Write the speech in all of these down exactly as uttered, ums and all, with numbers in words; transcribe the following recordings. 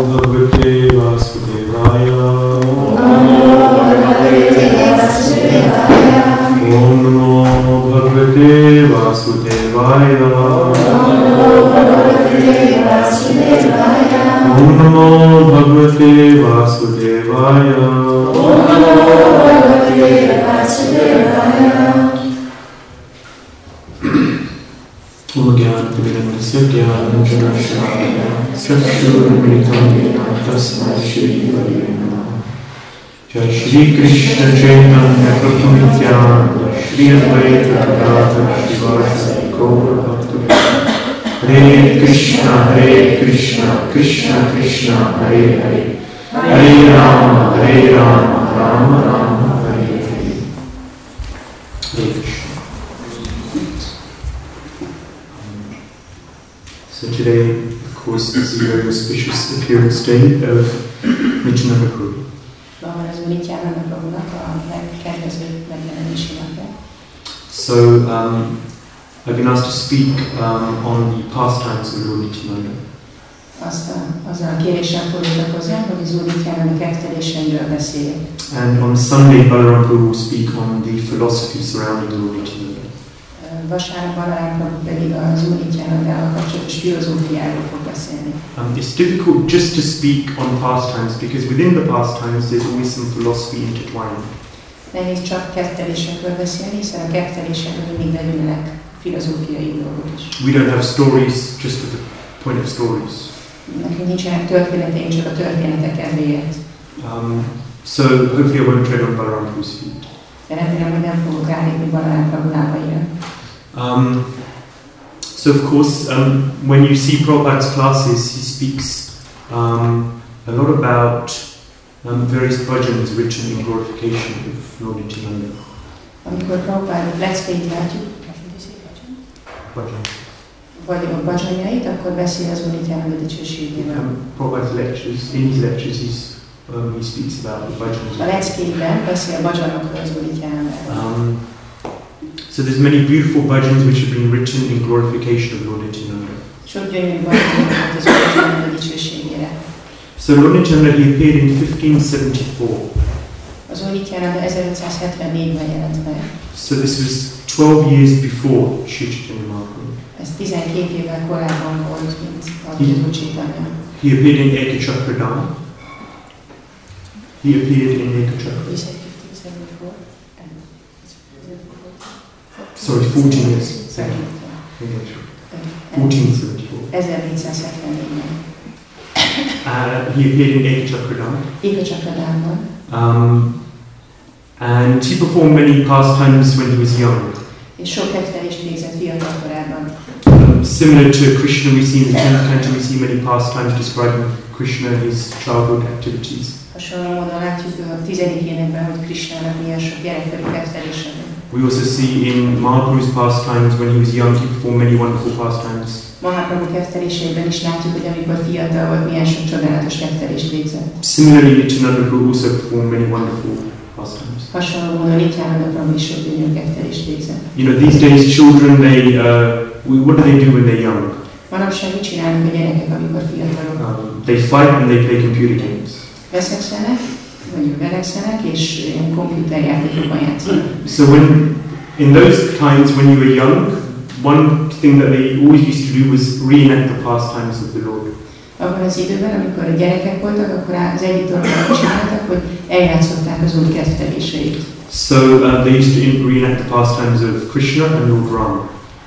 Bhagavate Vasudevaya. Om Namo Bhagavate Vasudevaya. Om Namo Bhagavate Vasudevaya. Om Gyanatimirandasya Gyananjanashraya Chakshurumritam Yena Tasmai Shri Gurave Namaha. Jai Shri Krishna Chaitanya Prabhu Nityananda Shri Advaita Gadadhar Shivasari Gaura Bhakta. Hare Krishna Hare Krishna Krishna Krishna Hare Hare Hare Rama Hare Rama Rama Rama Hare Hare. Hare Krishna. So today, of course, is the very auspicious appearance day of Nityananda Prabhu. So um, I've been asked to speak um, on the pastimes of Lord Nityananda. And on Sunday, Balaram Prabhu will speak on the philosophy surrounding Lord Nityananda. Um, it's difficult just to speak on pastimes because within the pastimes there's always some philosophy intertwined. Nehéz csak kettelésekről beszélni, hiszen a kettelésekről mindig belülnek filozófiai dolgok is. We don't have stories just for the point of stories. Nekünk nincsenek történeteink csak a történetek kedvéért. Um, so hopefully I won't tread on Balaram Prabhu's feet. De remélem, hogy nem fogok rálépni Balaram Prabhu lábaira. Um, so of course, um, when you see Prabhupada's classes, he speaks um, a lot about um, various bhajans written in glorification of Lord Nityananda. Amikor Prabhupád leckeit látjuk, vagy a bhajanjait, akkor beszél az Úr Nityananda dicsőségével. Um, Prabhupada's lectures, in his lectures, he's, um, he speaks about the bhajans. A leckéiben beszél bhajanokról az Úr Nityananda. So there's many beautiful bhajans which have been written in glorification of Lord Nityananda. So Lord Nityananda, he appeared in fifteen seventy-four. So this was twelve years before Sri Chaitanya Mahaprabhu. He, he appeared in Ekachakradam. He appeared in Ekachakradam. Sorry, fourteen years. fourteen seventy-four. Uh, he appeared in Ekachakradam. Um, and he performed many pastimes when he was young. Um, similar to Krishna, we see in the tenth canto, we see many pastimes describing Krishna and his childhood activities. We also see in Mahaprabhu's pastimes, when he was young, he performed many wonderful pastimes. Similarly, Nityananda Prabhu also performed many wonderful pastimes. You know, these days children, they, uh, what do they do when they're young? Um, they fight and they play computer games. So when, in those times when you were young, one thing that they always used to do was reenact the pastimes of the Lord. So uh, they used to reenact the pastimes of Krishna and Lord Rama.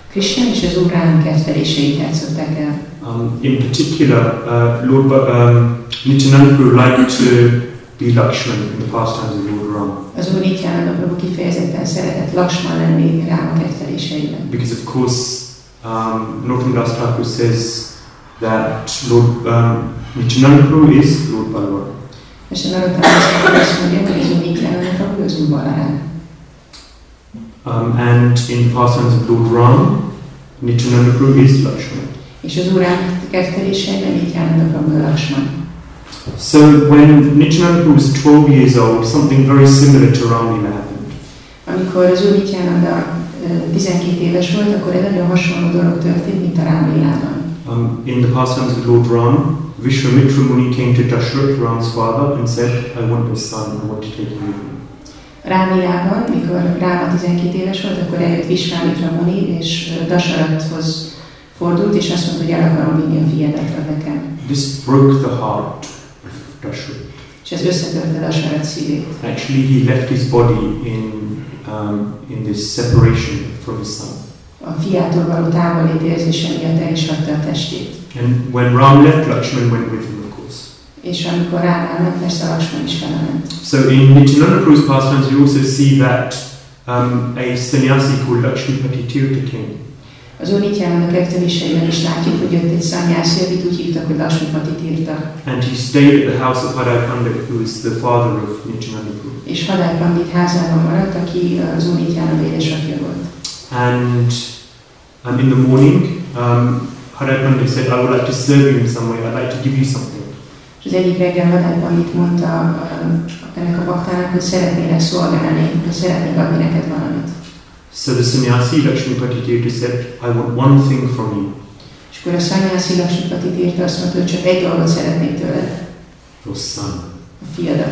Um, in particular, uh, Lord um, Nityananda Prabhu liked to be Lakshman in the pastimes of Lord Rama. Because of course, um, Narottam Das Thakur says that Lord um, Nityananda Prabhu is Lord Balaram. Um, and in the pastimes of Lord Rama, Nityananda Prabhu is Lakshman. So when Nityananda Prabhu was twelve years old, something very similar to Ramlila happened. Um, in the pastimes of Lord Ram, Vishwamitra Muni came to Dashrath, Ram's father, and said, I want this son, I want to take him with me. Rámilában, mikor Ráma tizenkét éves volt, akkor eljött Visvámitra Muni, és Dasharathhoz fordult, és azt mondta, hogy el akarom vinni a fiadat nekem. This broke the heart of Dashrath. És ez összetörte Dasharath szívét. Actually, he left his body in, um, in this separation from his son. A fiától való távolét érzése miatt el is hagyta a testét. And when Ram left, Lakshman went with him, of course. És amikor Rám elment, persze Lakshman is felement. So in Nityananda Prabhu's pastimes, you also see that um, a sannyasi called Lakshmipati Tirtha came. Az Úr Nityananda könyveléseiben is látjuk, hogy jött egy szanyászi, akit úgy hívtak, hogy Lakshmipati Tirtha. And he stayed at the house of Hadai Pandit, who is the father of Nityananda Prabhu. És Hadai Pandit házában maradt, aki az Úr Nityananda édesapja volt. And um, in the morning, um, Hadai Pandit said, I would like to serve you in some way, I'd like to give you something. És az egyik reggel Hadai Pandit mondta uh, ennek a baktának, hogy szeretnélek szolgálni, hogy szeretnék adni neked valamit. So the sannyasi Lakshmipati Tirtha said, I want one thing from you. És akkor a szanyászi Lakshmipati Tirtha azt mondta, hogy csak egy dolgot szeretnék tőled. Your son. A fiadat.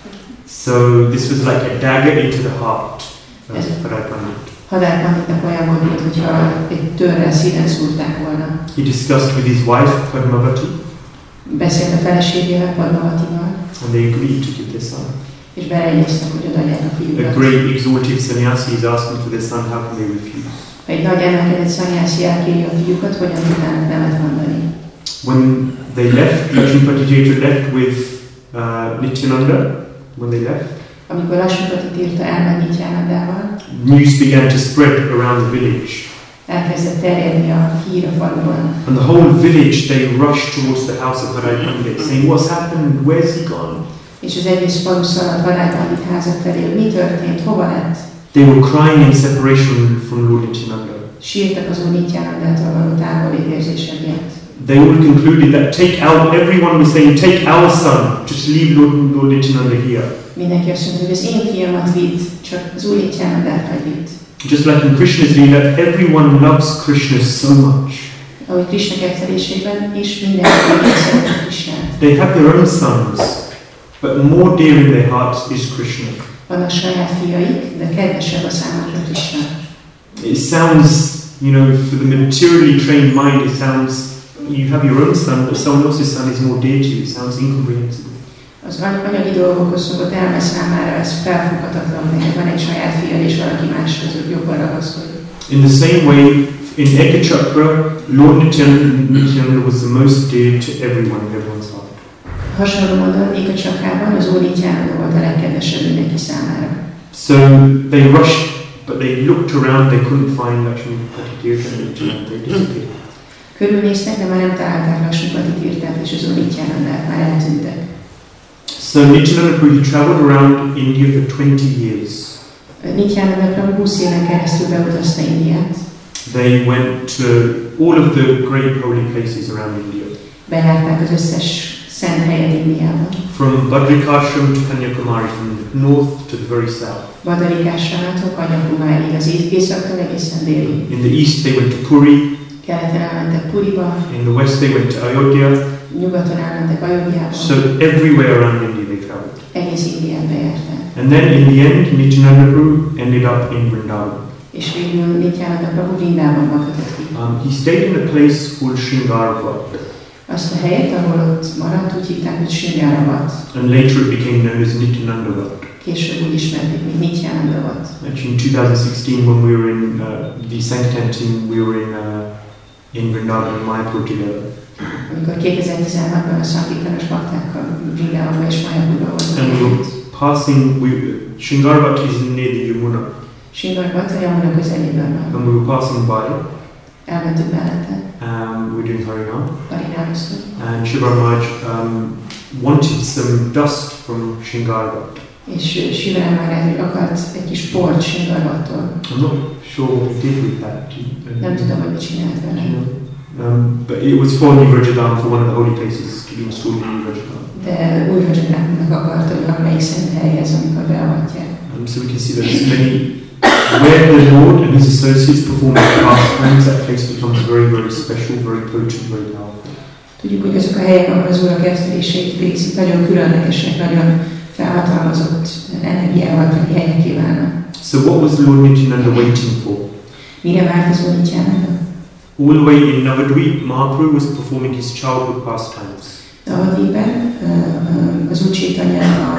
So this was like a dagger into the heart of Hadai Pandit. Hadai Panditnak olyan volt, mintha egy törrel szíven szúrták volna. He discussed with his wife, Padmavati. Beszélt a feleségével, Padmavatival. And they agreed to give their son. És beleegyeztek, hogy odaadják a A fiúkat. great exalted sannyasi is asking for their son, how can they refuse? Ha egy nagy emelkedett szanyászi elkéri a fiúkat, hogyan tudnának nemet mondani? When they left, Lakshmipati Tirtha left with uh, Nityananda, when they left, Amikor Lakshmipati Tirtha elment Nityanandával, news began to spread around the village. elkezdett terjedni a hír a faluban. And the whole village, they rushed towards the house of Hadai Pandit, saying, what's happened? Where's he gone? És az egész falu szaladt Hadai Pandit háza felé, hogy mi történt, hova lett? They were crying in separation from Lord Nityananda. Sírtak az Úr Nityanandától való távolét érzése miatt. They all concluded that take out, everyone was saying, take our son, just leave Lord, Lord Nityananda here. Mindenki azt mondta, hogy az én fiamat vidd, csak az Úr Nityanandát hagy itt. Just like in Krishna's Leela, everyone loves Krishna so much. Ahogy Krishna kettelésében is mindenki szeretett Krishnát. They have their own sons, but more dear in their hearts is Krishna. Vannak saját fiaik, de kedvesebb a számukra Krishna. It sounds, you know, for the materially trained mind, it sounds, you have your own son, but someone else's son is more dear to you. It sounds incomprehensible. Az anyagi dolgokhoz szokott elme számára ez felfoghatatlan, hogy van egy saját fiad, és valaki máshoz jobban ragaszkodik. In the same way, in Ekachakra, Lord Nityananda was the most dear to everyone in everyone's heart. Hasonló módon Ekachakrában az Úr Nityananda volt a legkedvesebb mindenki számára. So they rushed, but they looked around, they couldn't find Lakshmipati Tirtha and Nityananda, they disappeared. Körülnéztek, de már nem találták Lakshmipati Tirthát és az Úr Nityanandát, már eltűntek. So Nityananda Prabhu travelled around India for twenty years. Nityananda Prabhu húsz éven keresztül beutazta Indiát. They went to all of the great holy places around India. Bejárták az összes szent helyet Indiában. From Badrikashram to Kanyakumari, from the north to the very south. Badrikásramától Kanyakumárig, az északtól egészen délig. In the east they went to Puri. Keleten elmentek Puriba. In the west they went to Ayodhya. Nyugaton elmentek Ayodhjába. So everywhere around India they travelled. Egész Indiát bejárták. And then in the end, Nityananda Prabhu ended up in Vrindavan. És végül Nityananda Prabhu Vrindában kötött ki. Um, he stayed in a place called Shringaravat. Azt a helyet, ahol ott maradt, úgy hívták, hogy Shringaravat. And later it became known as Nityanandavat. Később úgy ismerték, mint Nityanandavat. Actually in two thousand sixteen when we were in uh, the Sankirtan team, we were in, uh, in Vrindavan and Mayapur together. Amikor kétezer-tizenhatban a Sankirtanos baktákkal Vrindavanban és Mayapurban And we were voltunk. passing, we, Shringaravat is near the Yamuna. Shringaravat a Yamuna közelében van. And we were passing by. Elmentünk mellette. Um, we were doing Harinam. Harinamoztunk. And Shiva Maharaj um, wanted some dust from Shringaravat. És Shiva Maharaj akart egy kis port Shringaravattól. I'm not sure what he did with that. Nem tudom, hogy mit csinált vele. Um, but it was for Nivrajadam, for one of the holy places to be installed in Nivrajadam. De Újrajadamnak akart, hogy valamelyik szent helyhez, amikor beavatják. Um, so we can see that there's many, where the Lord and his associates perform their pastimes, that place becomes very, very special, very potent, very powerful. Tudjuk, hogy azok a helyek, ahol az Úr a ketteléseit végzik, nagyon különlegesek, nagyon felhatalmazott energiával teli helyeké válnak. So what was Lord Nityananda waiting for? Mire várt az Úr Nityananda? All the way in Navadvip, Mahaprabhu was performing his childhood pastimes. Navadvipben az Úr Chaitanya a,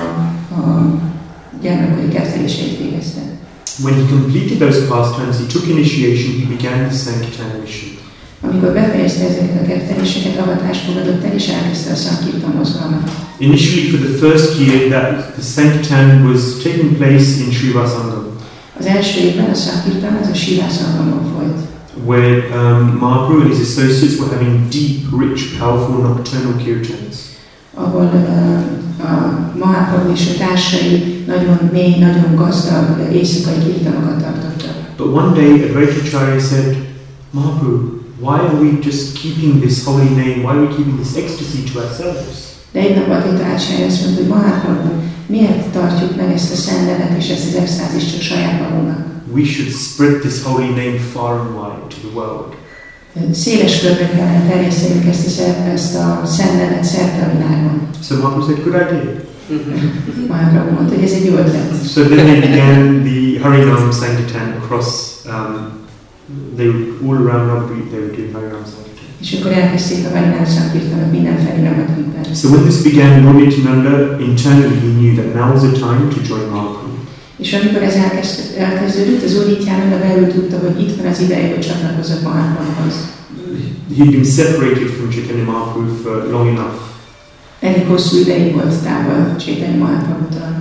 a gyermekkori ketteléseit végezte. When he completed those pastimes, he took initiation, he began the Sankirtan mission. Amikor befejezte ezeket a ketteléseket, avatást fogadott el, és elkezdte a Sankirtan mozgalmat. Initially, for the first year, that the Sankirtan was taking place in Srivasangam. Az első évben a Sankirtan az a Srivasangamon folyt. Where um, Mahaprabhu and his associates were having deep, rich, powerful nocturnal kirtans. Ahol uh, a Mahaprabhu és a társai nagyon mély, nagyon gazdag éjszakai kirtanokat tartottak. But one day, Advaitacharya said, Mahaprabhu, why are we just keeping this holy name? Why are we keeping this ecstasy to ourselves? De egy nap Advaitacharya azt mondta, hogy Mahaprabhu, miért tartjuk meg ezt a szent nevet és ezt az extázist csak saját magunknak? We should spread this holy name far and wide to the world. Széles körben kellene terjesztenünk ezt a, ezt a szent nevet szerte a világon. So Mahaprabhu said, good idea. Mahaprabhu mondta, hogy ez egy jó ötlet. So then they began the Harinam Sankirtan across, um, they were all around Navadvip, they were doing Harinam Sankirtan. És akkor elkezdték a Harinam Sankirtanot mindenfelé Navadvipben. So when this began, Lord Nityananda, internally he knew that now was the time to join Mahaprabhu. És amikor ez elkezd, elkezdődött, az Úr Nityananda belül tudta, hogy itt van az ideje, hogy csatlakozott Mahaprabhuhoz. He'd been separated from Chaitanya Mahaprabhu for long enough. Elég hosszú ideig volt távol Chaitanya Mahaprabhutól.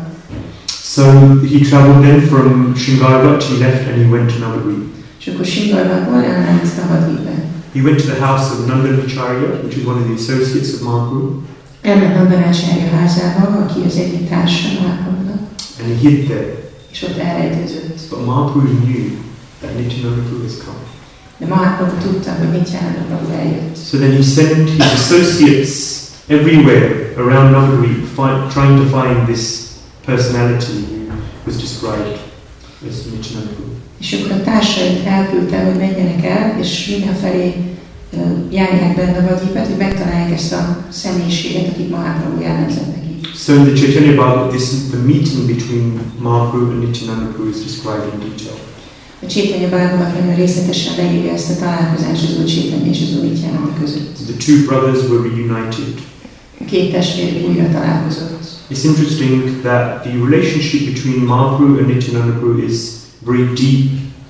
So he travelled then from Sringargat, he left and he went to Navadvip. És akkor Sringargatból elment Navadvipbe. He went to the house of Nandanacharya, which is one of the associates of Mahaprabhu. Elment Nandanacharya házába, aki az egyik társa Mahaprabhunak. And he hid there. És ott elrejtőzött. But Mahaprabhu knew that Nityananda Prabhu has come. De Mahaprabhu tudta, hogy Nityananda Prabhu eljött. So then he sent his associates everywhere around Navadvip, trying to find this personality who was described as Nityananda Prabhu. És akkor a társait elküldte, hogy menjenek el, és mindenfelé uh, járják be Navadvipet, hogy megtalálják ezt a személyiséget, akit Mahaprabhu jellemzett neki. So in the Chaitanya Bhagavad, this the meeting between Mahaprabhu and Nityananda Prabhu is described in detail. A Chaitanya Bhagavad nagyon részletesen leírja ezt a találkozást az Úr Chaitanya és az Úr Nityananda között. The two brothers were reunited. A két testvér újra találkozott. It's interesting that the relationship between Mahaprabhu and Nityananda Prabhu is very deep.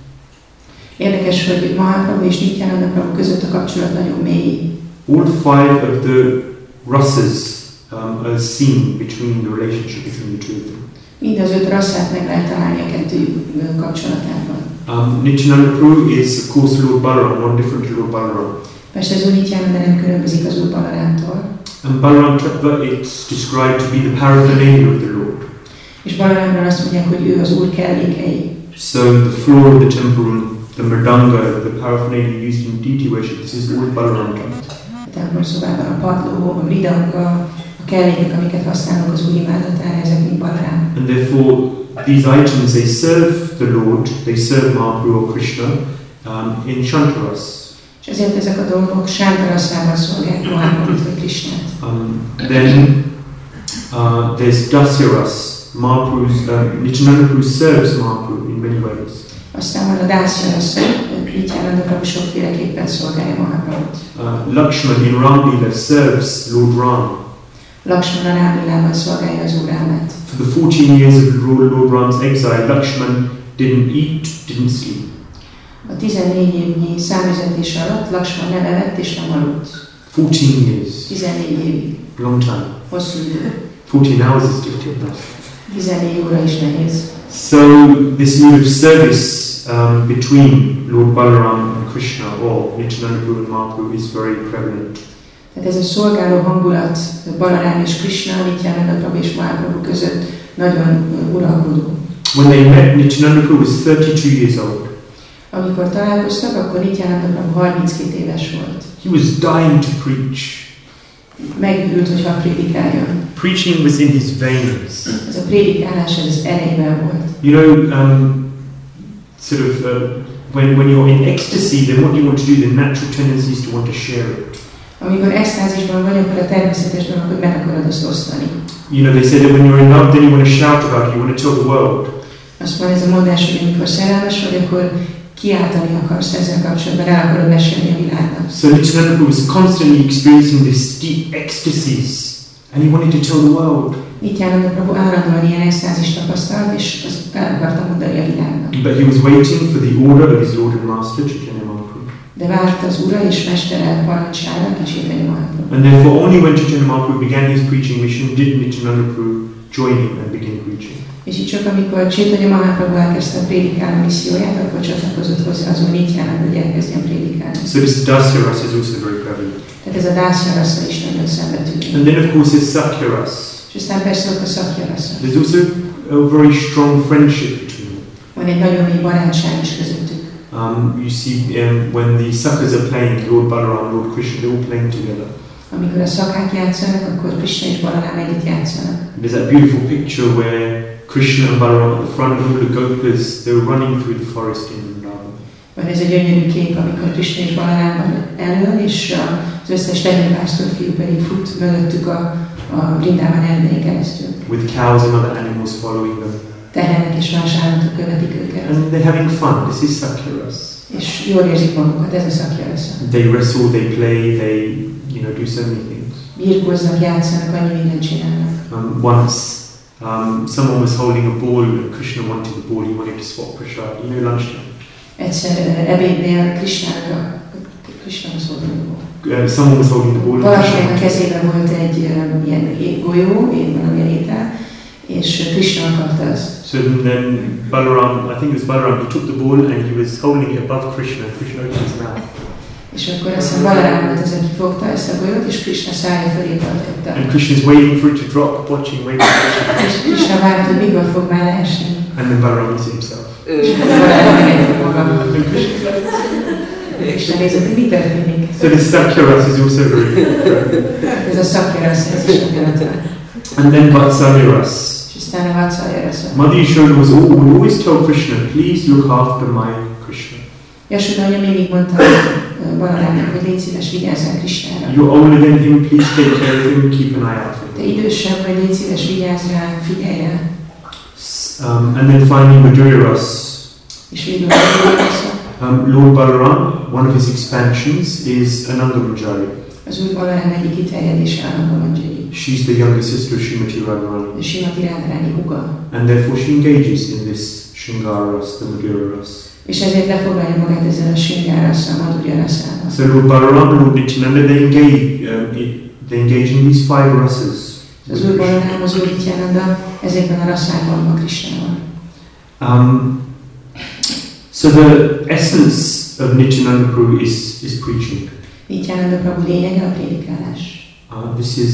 Érdekes, hogy Mahaprabhu és Nityananda Prabhu között a kapcsolat nagyon mély. All five of the rasas um, are seen between the relationship between the two of them. Mind az öt rasszát meg lehet találni a kettőjük kapcsolatában. Um, Nityananda Prabhu is of course Lord Balaram, not different to Lord Balaram. Persze az Úr Nityananda nem különbözik az Úr Balarámtól. And Balaram Tattva, it's described to be the paraphernalia of the Lord. És Balarámról azt mondják, hogy ő az Úr kellékei. So the floor of the temple, the mridanga, the paraphernalia used in deity worship, this is all Balaram Tattva. A templom szobában a padló, a mridanga, a kellékek, amiket használunk az Úr imádatára, ezek mind Balarám. And therefore, these items, they serve the Lord, they serve Mahaprabhu or Krishna um, in Shantaras. És ezért ezek a dolgok Shantarasában szolgálják Mahaprabhut vagy Krishnát. Um, then uh, there's Dasyaras. Mahaprabhu's, uh, Nityananda Prabhu serves Mahaprabhu in many ways. Aztán van a Dasyaras, Nityananda Prabhu sokféleképpen szolgálja Mahaprabhut. Uh, Lakshman in Ramlila serves Lord Ram. Lakshman a Rámlilában szolgálja az Úr Rámát. For the fourteen years of Lord, Lord Ram's exile, Lakshman didn't eat, didn't sleep. A tizennégy évnyi számüzetés alatt Lakshman nem evett és nem aludt. fourteen years. tizennégy évig. Long time. Hosszú idő. fourteen hours is difficult enough. tizennégy óra is nehéz. So this mood of service um, between Lord Balaram and Krishna, or Nityananda Prabhu and Mahaprabhu, is very prevalent. Tehát ez a szolgáló hangulat Balarám és Krishna, Nityananda Prabhu és Mahaprabhu között nagyon uralkodó. When they met, Nityananda Prabhu was thirty-two years old. Amikor találkoztak, akkor Nityananda Prabhu harminckét éves volt. He was dying to preach. Megőrült, hogyha prédikáljon. Preaching was in his veins. Ez a prédikálás az erejében volt. You know, um, sort of, uh, when, when you're in ecstasy, then what you want to do, the natural tendency is to want to share it. Amikor extázisban vagy, akkor a természetes dolog, hogy meg akarod azt osztani. You know, they say that when you're in love, then you want to shout about it, you want to tell the world. Azt van ez a mondás, hogy amikor szerelmes vagy, akkor kiáltani akarsz ezzel kapcsolatban, el akarod mesélni a világnak. So Nityananda was constantly experiencing this deep ecstasies, and he wanted to tell the world. Nityananda Prabhu állandóan ilyen extázist tapasztalt, és azt el akarta mondani a világnak. But he was waiting for the order of his Lord and Master, Chaitanya Mahaprabhu. De várt az ura és mestere parancsára, Chaitanya Mahaprabhu. And therefore only when Chaitanya Mahaprabhu began his preaching mission did Nityananda Prabhu join him and begin preaching. És így csak amikor Chaitanya Mahaprabhu elkezdte a prédikáló misszióját, akkor csatlakozott hozzá az úr Nityananda, hogy elkezdjen prédikálni. So this Dasya Rasa is also very prevalent. Tehát ez a Dasya Rasa is nagyon szembetűnő. And then of course there's Sakya Rasa. És aztán persze ott a Sakya Rasa. There's also a very strong friendship between them. Van egy nagyon mély barátság is közöttük. Um, you see um, when the Sakhas are playing, Lord Balaram, Lord Krishna, they're all playing together. Amikor a szakák játszanak, akkor Krishna és Balaram együtt játszanak. There's that beautiful picture where Krishna and Balaram at the front of all the gopas, they were running through the forest in Vrindavan. Van ez egy gyönyörű kép, amikor Krishna és Balaram van elől, és az összes tehénpásztor fiú pedig fut mögöttük a, a Vrindavan erdei keresztül. With cows and other animals following them. Tehenek és más állatok követik őket. And they're having fun. This is Sakya Rasa. És jól érzik magukat, ez a Sakya Rasa. They wrestle, they play, they you know do so many things. Birkóznak, játszanak, annyi mindent csinálnak. Um, once um, someone was holding a ball and Krishna wanted the ball. He wanted to swap prasad. You know, lunchtime. Egyszer uh, ebédnél Krishnára, Krishna was holding the ball. Uh, someone was holding the ball. Valakinek a kezében volt egy um, ilyen golyó, én valamilyen étel, és Krishna akarta azt. So then Balaram, I think it was Balaram, he took the ball and he was holding it above Krishna. Krishna opened his mouth. És akkor azt hiszem Balaram volt az, aki fogta ezt a golyót, és Krishna szája felé tartotta. And Krishna is waiting for it to drop, watching, waiting for it to drop. És Krishna várt, hogy mikor fog már leesni. And then Balaram is himself. És Balaram megengedte magam. Krishna nézett, hogy mi történik. So this Sakya Rasa is also very Ez a Sakya Rasa, ez is nagyon. And then Vatsalya Rasa. És aztán a Vatsalya Rasa. Mother Yashoda was all, would always tell Krishna, please look after my Krishna. Yashoda anya mindig mondta Balarámnak, hogy légy szíves, vigyázzál Krishnára. You're older than him, please take care of him, keep an eye out for Te him. idősebb vagy, légy szíves, vigyázz rá, figyelj rá. Um, and then finally Madhurya Rasa. És végül a Madhurya Rasa. Um, Lord Balaram, one of his expansions is Ananda Manjari. Az úr Balaram egyik kiterjedése Ananda Manjari. She's the younger sister of Srimati Radharani. És Srimati Radharani húga. And therefore she engages in this Shringara Rasa, the Madhurya Rasa. És ezért lefoglalja magát ezzel a Shringara Rasa, Madhurya Rasával. So Lord Balaram and Lord Nityananda, they engage, um, they engage in these five rasas. Az úr Balaram, az úr Nityananda ezekben a raszákban van Krishnával. Um, so the essence of Nityananda Prabhu is, is preaching. Nityananda Prabhu lényege a prédikálás. Uh, this is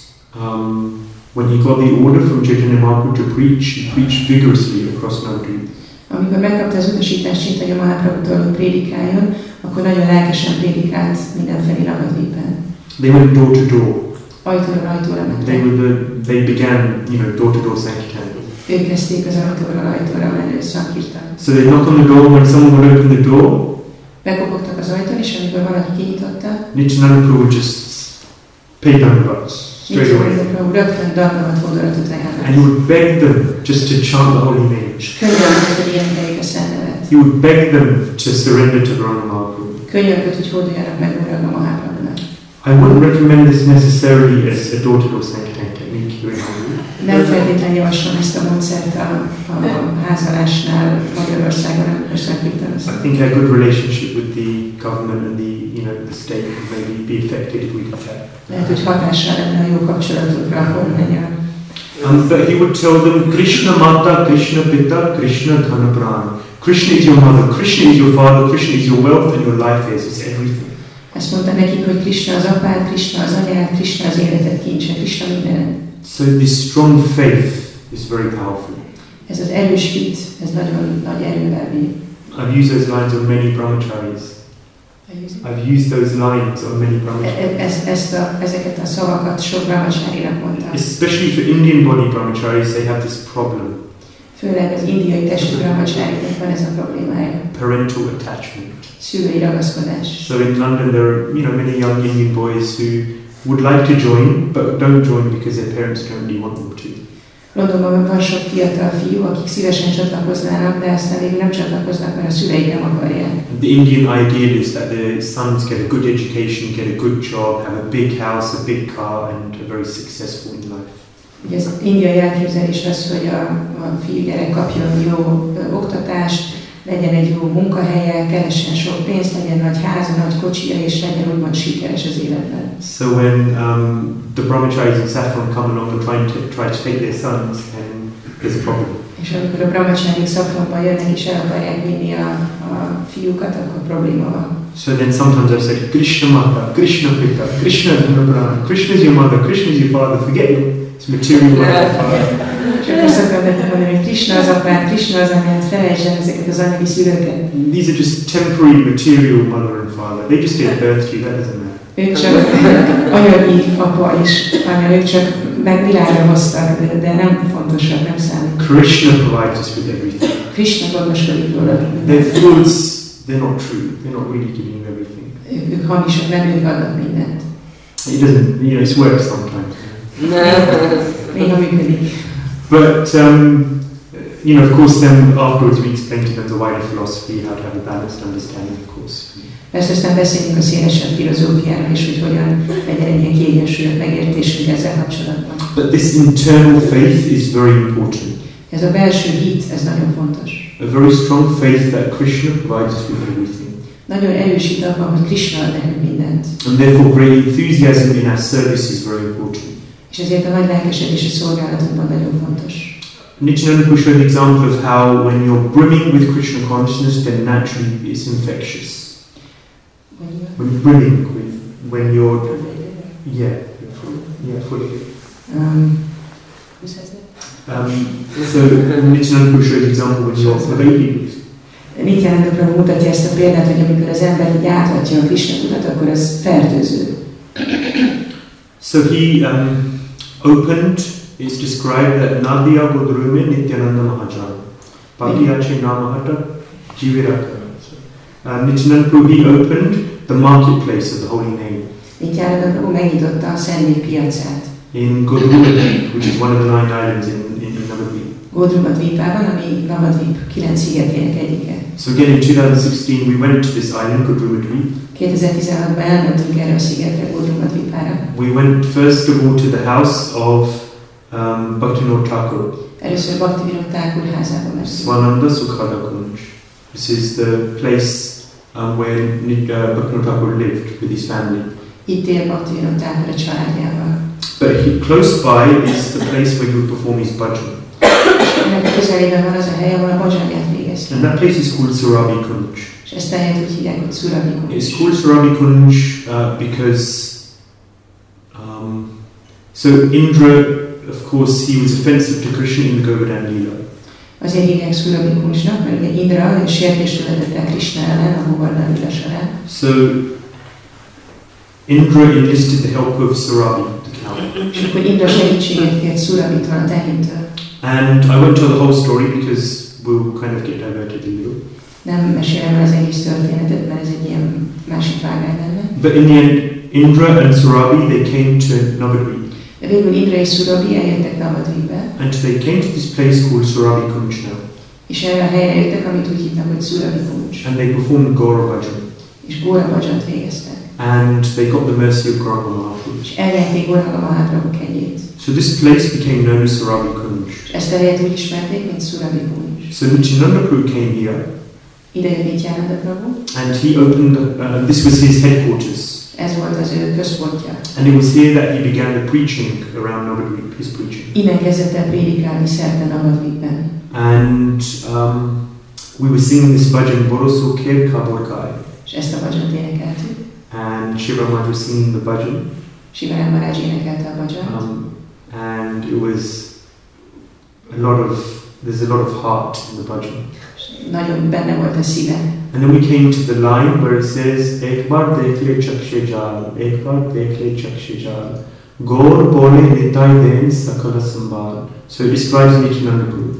um, when he got the order from Chaitanya Mahaprabhu to preach, he preached vigorously across Navadvip. Amikor megkapta az utasítást Chaitanya Mahaprabhutól, hogy prédikáljon, akkor nagyon lelkesen prédikált mindenfelé Navadvipen. They went door to door. Ajtóról ajtóra mentek. They were the, they began, you know, door to door Sankirtan. Ők kezdték az ajtóról ajtóra menő Sankirtan. So they knock on the door. When someone would open the door, bekopogtak az ajtón, és amikor valaki kinyitotta, Nityananda Prabhu would just pay dandavats straight away. Nityananda Prabhu rögtön dandavat fordulatot And ajánlott. he would beg them just to chant the holy name. Könyörgött, hogy énekeljék a Szent nevet. He would beg them to surrender to Brahma Mahaprabhu. Könyörgött, hogy hódoljanak meg Uranga Mahaprabhunak. I wouldn't recommend this necessarily as a door-to-door Sankirtan technique here in Hungary. Nem feltétlenül javaslom ezt a módszert a, a házalásnál Magyarországon, amikor Sankirtanoznak. I think a good relationship with the government and the, you know, the state would maybe be affected if we did that. Lehet, hogy hatással lenne a jó kapcsolatunkra a kormánnyal. Um, but he would tell them, Krishna Mata, Krishna Pita, Krishna Dhana Prana. Krishna is your mother, Krishna is your father, Krishna is your wealth and your life is, it's everything. Ezt mondta nekik, hogy Krishna az apád, Krishna az anyád, Krishna az életed kincse, Krishna mindened. So this strong faith is very powerful. Ez az erős hit, ez nagyon nagy erővel bír. I've used those lines on many brahmacharis. I've used those lines on many brahmacharis. Ez, ezt a, ezeket a szavakat sok brahmacharinak mondtam. Especially for Indian body brahmacharis, they have this problem. Főleg az indiai testi brahmacsárinak van ez a problémája. Parental attachment. Szülői ragaszkodás. So in London there are, you know, many young Indian boys who would like to join, but don't join because their parents don't really want them to. Londonban van sok fiatal fiú, akik szívesen csatlakoznának, de aztán végül nem csatlakoznak, mert a szüleik nem akarják. The Indian ideal is that their sons get a good education, get a good job, have a big house, a big car, and are very successful in life. Ugye az indiai elképzelés az, hogy a, a fiúgyerek kapjon jó ö, oktatást, legyen egy jó munkahelye, keressen sok pénzt, legyen nagy háza, nagy kocsija, és legyen úgymond sikeres az életben. So when um, the brahmacharis in saffron come along and try to, try to take their sons, then there's a problem. És amikor a brahmacharik szafronban jönnek és el akarják vinni a, a fiúkat, akkor probléma van. So then sometimes I say, Krishna Mata, Krishna Pita, Krishna Dhanabran, Krishna is your mother, Krishna is your father, forget it, it's material mother and father. És akkor szoktam mondani, hogy Krishna az apád, Krishna az anyád, felejtsd el ezeket az anyagi szülőket. These are just temporary material mother and father. They just gave birth to you, that doesn't matter. Ők csak anyagi apa és anya, ők csak meg világra hoztak, de, de nem fontosak, nem számít. Krishna provides us with everything. Krishna gondoskodik róla. Their foods, they're not true. They're not really giving you everything. Ők, ők hamisak, nem ők adnak mindent. It doesn't, you know, it's work sometimes. Néha működik. But, um, you know, of course, then afterwards we explain to them the wider philosophy, how to have a balanced understanding, of course. Persze aztán beszélünk a szélesebb filozófiáról is, hogy hogyan legyen egy ilyen kiegyensúlyozott megértésünk ezzel kapcsolatban. But this internal faith is very important. Ez a belső hit, ez nagyon fontos. A very strong faith that Krishna provides us with everything. Nagyon erősít abban, hogy Krishna ad nekünk mindent. And therefore great enthusiasm in our service is very important. És ezért a nagy lelkesedés a szolgálatunkban nagyon fontos. Nityananda showed an example of how when you're brimming with Krishna consciousness, then naturally it's infectious. When you're brimming with, when you're, yeah, yeah, fully. Um, who says that? Um, so Nityananda showed an example when you're a baby. Nityananda Prabhu mutatja ezt a példát, hogy amikor az ember így áthatja a Krishna tudat, akkor ez fertőző. So he um, opened, it's described that Nadia Godrume Nityananda Mahajan. Pakiyache Namahata Jiviraka. Uh, Nityananda Prabhu, he opened the marketplace of the holy name. Nityananda Prabhu megnyitotta a Szentnév piacát. In Godrume, which is one of the nine islands in, in, in Navadvip. Godruma Dvípában, ami Navadvip kilenc szigetének egyike. So again in twenty sixteen we went to this island, Godruma Dvip. kétezer-tizenhatban elmentünk erre a szigetre, Godruma Dvípára. We went first of all to the house of um, Bhaktivinoda Thakur. Először Bhaktivinoda Thakur házába mentünk. Swananda Sukhada Kunj. This is the place um, where uh, Bhaktivinoda Thakur lived with his family. Itt él Bhaktivinoda Thakur a családjával. But he, close by is the place where he would perform his bhajan. Ennek közelében van az a hely, ahol a bhajanját végezte. And that place is called Surabi Kunj. És ezt a helyet úgy hívják, hogy Surabi Kunj. It's called Surabi Kunj uh, because um, so Indra, of course, he was offensive to Krishna in the Govardhan Lila. Azért hívják Surabi Kunjnak, mert ugye Indra sértést követett el Krishna ellen a Govardhan Lila során. So Indra enlisted the help of Surabi, the cow. És akkor Indra segítséget kért Surabitól, a tehintől. And I won't tell the whole story because we'll kind of get diverted a little. Nem mesélem el az egész történetet, mert ez egy ilyen másik vágány lenne. But in the end, Indra and Surabi, they came to Navadvip. De végül Indra és Surabi eljöttek Navadvipbe. And they came to this place called Surabi Kunj now. És erre a helyre jöttek, amit úgy hívnak, hogy Surabi Kunj. And they performed Gaura Bhajan. És Gaura Bhajant végeztek. And they got the mercy of Gaura Mahaprabhu. És elnyerték Gaura Mahaprabhu kegyét. So this place became known as Surabi Kunj. És ezt a helyet úgy ismerték, mint Surabi Kunj. So Nityananda Prabhu came here. Ide jött Nityananda Prabhu. And he opened, uh, this was his headquarters. Ez volt az ő központja. And it was here that he began the preaching around Navadvip, his preaching. Innen kezdett el prédikálni szerte Navadvipben. And um, we were singing this bhajan, Boroso Kher Kaborkai. És ezt a bhajant énekeltük. And Shiva Maharaj was singing the bhajan. Shiva Maharaj énekelte a bhajant. Um, and it was a lot of, there's a lot of heart in the bhajan. Nagyon benne volt a szíve. And then we came to the line where it says, Ekbar dekhle chakshe jal, Ekbar dekhle chakshe jal, Gaur bole nitai den sakala sambal. So it describes Nityananda Prabhu.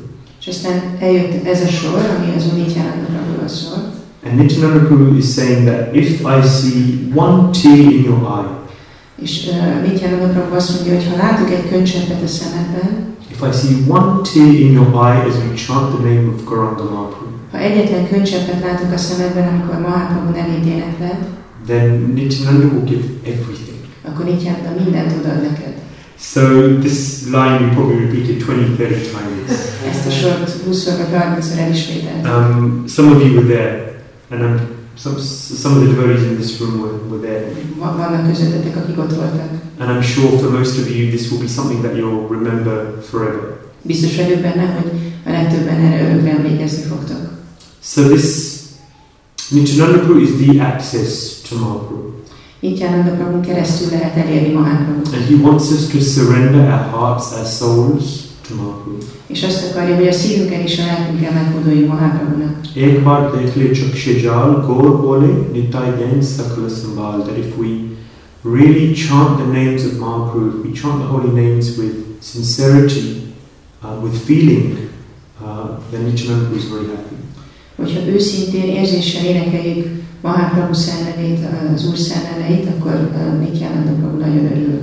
És aztán eljött ez a sor, ami az Nityananda Prabhuról szól. And Nityananda Prabhu is saying that if I see one tear in your eye, és uh, Nityananda Prabhu azt mondja, hogy ha látok egy könycseppet a szemedben, if I see one tear in your eye as we chant the name of Gauranga Mahaprabhu, ha egyetlen könycseppet látok a szemedben, amikor Mahaprabhu nevét énekled, then Nityananda will give everything. akkor Nityananda mindent odad neked. So this line we probably repeated twenty, thirty times. Ezt a sort húszszor vagy harmincszor elismételt. Um, some of you were there, and um, some, some of the devotees in this room were, were there. Vannak közöttetek, akik ott voltak. And I'm sure for most of you this will be something that you'll remember forever. Biztos vagyok benne, hogy a legtöbben erre örökre emlékezni fogtok. So this Nityananda Prabhu is the access to Mahaprabhu. Nityananda Prabhun keresztül lehet elérni Mahaprabhut. And he wants us to surrender our hearts, our souls to Mahaprabhu. És azt akarja, hogy a szívünkkel és a lelkünkkel meghódoljunk Mahaprabhunak. Ek baar dekh le chakshejal gaur bole nitai jain sakala sambal. That if we really chant the names of Mahaprabhu, if we chant the holy names with sincerity, uh, with feeling, uh, then Nityananda Prabhu is very happy. Hogyha őszintén érzéssel énekeljük Mahaprabhu szenvedét, az Úr szenvedeit, akkor uh, Nityananda Prabhu nagyon örül.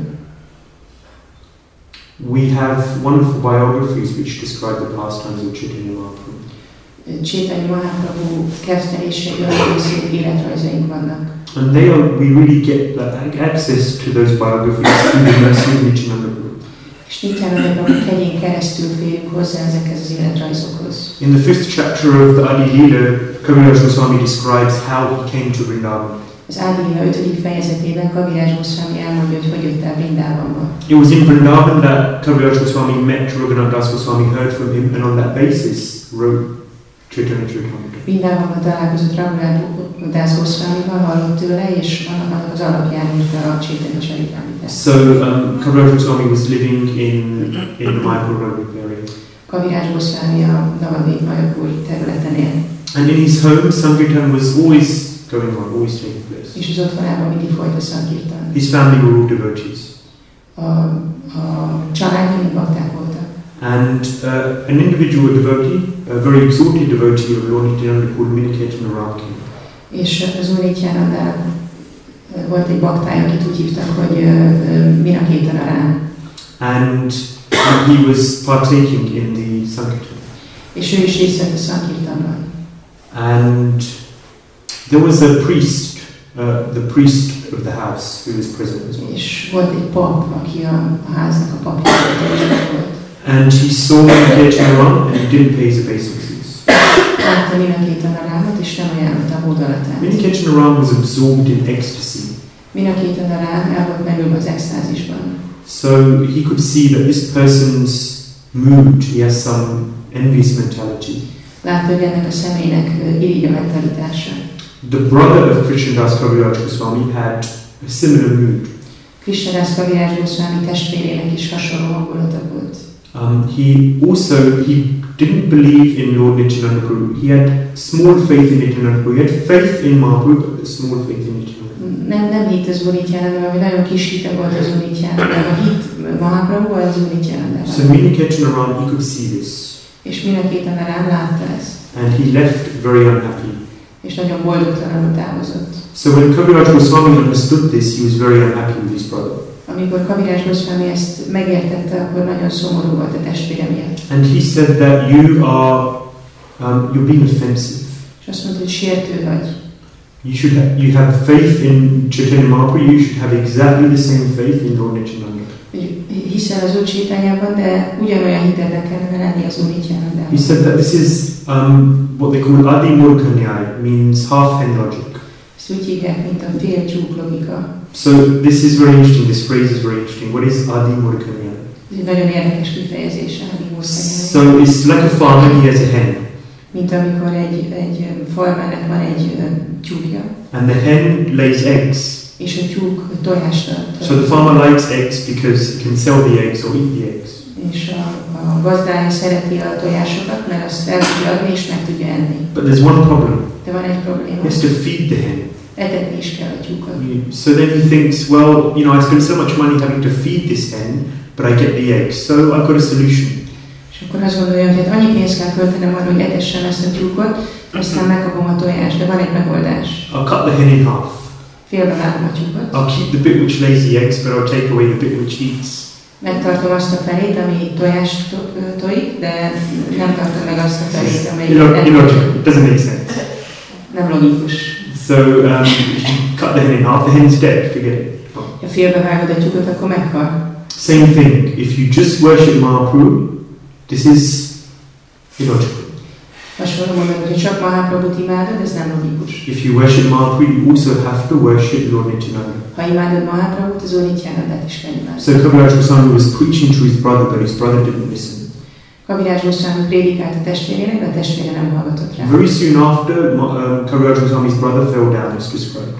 We have wonderful biographies which describe the pastimes of Chaitanya Mahaprabhu. Chaitanya Mahaprabhu kezdeményei olyan szép életrajzaink vannak. And they are, we really get like, access to those biographies through the mercy of Nityananda Prabhu. És Nityananda Prabhu kegyén keresztül férünk hozzá ezekhez az életrajzokhoz. In the fifth chapter of the Adi Lila, Kaviraj Goswami describes how he came to Vrindavan. Az Adi Lila ötödik fejezetében Kaviraj Goswami elmondja, hogy hogy jött el Vrindavanba. It was in Vrindavan that Kaviraj Goswami met Raghunath Das Goswami, heard from him, and on that basis wrote Chaitanya Charitamrita. Vrindavanban találkozott Raghunath Das Goswamival, hallott tőle, és annak az alapján írta a Chaitanya Charitamrita. So um, Kaviraj Goswami was living in in the Mayapur area. Kaviraj Goswami a Navadvip Mayapur területen él. And in his home, Sankirtan was always going on, always taking place. És az otthonában mindig folyt a Sankirtan. His family were all devotees. A, a család mindig bakták voltak. And uh, an individual devotee, a very exalted devotee of Lord Nityananda called Miniketan Ram came. És az Úr Nityananda volt egy baktája, akit úgy hívtak, hogy uh, Miniketan Ram. And he was partaking in the Sankirtan. És ő is részt vett a Sankirtanban. And there was a priest, uh, the priest of the house, who was present as well. És volt egy pap, aki a, a háznak a papja volt. And he saw Miniketan Ram and he didn't pay his obeisances. Látta Miniketan Ramot, és nem ajánlotta a hódolatát. Miniketan Ram was absorbed in ecstasy. Miniketan Ram el volt merülve az extázisban. So he could see that this person's mood, he has some envious mentality. Látta, hogy ennek a személynek irigy a mentalitása. The brother of Krishnadas Kaviraj Goswami had a similar mood. Krishnadas Kaviraj Goswami testvérének is hasonló hangulata volt. Um, he also he didn't believe in Lord Nityananda Prabhu. He had small faith in Nityananda Prabhu. He had faith in Mahaprabhu, but small faith in Nityananda. Nem, nem hitt az Úr Nityananda, vagy nagyon kis hite volt az Úr Nityananda. A hit Mahaprabhu az Úr Nityananda. So Miniketan Ram, he could see this. És Miniketan Ram látta ezt. And he left very unhappy. És nagyon boldogtalanul távozott. So when Kaviraj Goswami understood this, he was very unhappy with his brother. Amikor Kaviraj Goswami ezt megértette, akkor nagyon szomorú volt a testvére miatt. And he said that you are, um, you're being offensive. És azt mondta, hogy sértő vagy. You should have, you have faith in Chaitanya Mahaprabhu. You should have exactly the same faith in Lord Nityananda. Hiszel az Úr Chaitanyában, de ugyanolyan hitednek kellene lenni az Úr Nityanandában. He said that this is um, what they call Adi Murkanyai, means half-hand logic. Ezt úgy hívják, mint a fél csúk logika. So this is very interesting. This phrase is very interesting. What is Adi Murkanyai? Ez egy nagyon érdekes kifejezés, Adi Murkanyai. So it's like a farmer. He has a hen. Mint amikor egy egy farmernek van egy tyúkja. And the hen lays eggs. És a tyúk tojást ad. So the farmer likes eggs because he can sell the eggs or eat the eggs. És a, a gazdája szereti a tojásokat, mert azt el tudja adni és meg tudja enni. But there's one problem. De van egy probléma. He has to feed the hen. Etetni is kell a tyúkat. So then he thinks, well, you know, I spend so much money having to feed this hen, but I get the eggs. So I've got a solution. És És akkor azt gondolja, hogy hát annyi pénzt kell költenem arra, hogy etessem ezt a tyúkot, aztán megkapom a tojást, de van egy megoldás. I'll cut the hen in half. Félbevágom a tyúkot. I'll keep the bit which lays the eggs, but I'll take away the bit which eats. Megtartom azt a felét, ami tojást to- tojik, de nem tartom meg azt a felét, amely... Illogical. It doesn't make sense. Nem logikus. So um, if you cut the hen in half, the hen's dead. Forget it. Ha félbevágod a tyúkot, akkor meghal. Same thing. If you just worship Mahaprabhu, this is illogical. Hasonló mondom, hogy csak Mahaprabhut imádod, ez nem logikus. If you worship Mahaprabhu, you also have to worship Lord Nityananda. Ha imádod Mahaprabhut, az Úr Nityanandát is kell imádni. So Kaviraj Goswami was preaching to his brother, but his brother didn't listen. Kaviraj Goswami prédikált a testvérének, de a testvére nem hallgatott rá. Very soon after, um, Kaviraj Goswami's brother fell down, as described.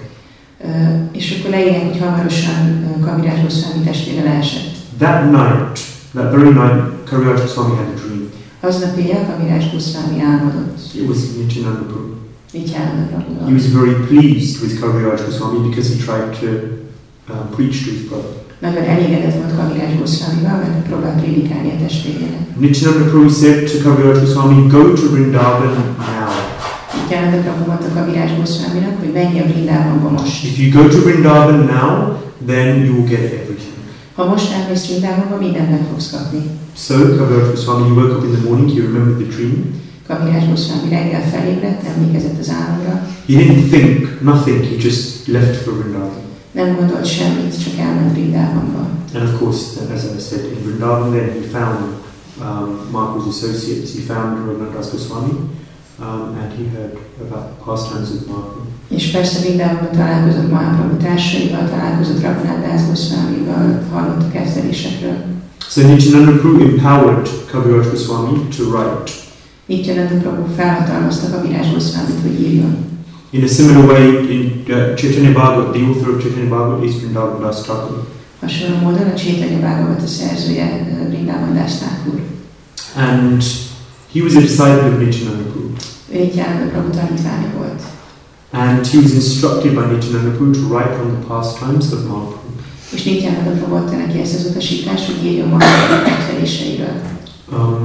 Uh, és akkor leírják, hogy hamarosan uh, Kaviraj Goswami testvére leesett. That night, that very night, Kaviraj Goswami had a dream. Aznap éjjel Kaviraj Goswami álmodott. It was Nityananda Prabhu. Nityananda Prabhuval. He was very pleased with Kaviraj Goswami because he tried to uh, preach to his brother. Nagyon elégedett volt Kaviraj Goswamival, mert próbált prédikálni a testvérének. Nityananda Prabhu said to Kaviraj Goswami, "Go to Vrindavan now." Nityananda Prabhu mondta Kaviraj Goswaminak, hogy menj a Vrindavanba most. If you go to Vrindavan now, then you will get everything. Ha most elmész Vrindavanba, mindent meg fogsz kapni. So Kaviraj Goswami, he woke up in the morning, he remembered the dream. Kaviraj Goswami reggel felébredt, emlékezett az álomra. He didn't think, nothing, he just left for Vrindavan. Nem gondolt semmit, csak elment Vrindavanba. And of course, as I said, in Vrindavan then he found um, Mahaprabhu's associates, he found Raghunath Goswami, um, and he heard about the pastimes of Mahaprabhu. És persze Vrindavanban találkozott Mahaprabhu társaival, találkozott Raghunath Goswamival, hallott a kezdelésekről. So Nityananda Prabhu empowered Kaviraj Goswami to write. Nityananda Prabhu felhatalmazta Kaviraj Goswamit, hogy írjon. In a similar way, in uh, Chaitanya Bhagavat, the author of Chaitanya Bhagavat is Vrindavan Das Thakur. Hasonló módon a Chaitanya Bhagavat a szerzője Vrindavan Das Thakur. And he was a disciple of Nityananda Prabhu. Ő Nityananda Prabhu tanítványa volt. And he was instructed by Nityananda Prabhu to write on the pastimes of Mahaprabhu. És Nityananda Prabhu adta neki ezt az utasítást, hogy írjon Mahaprabhu megfeleléseiről. Um,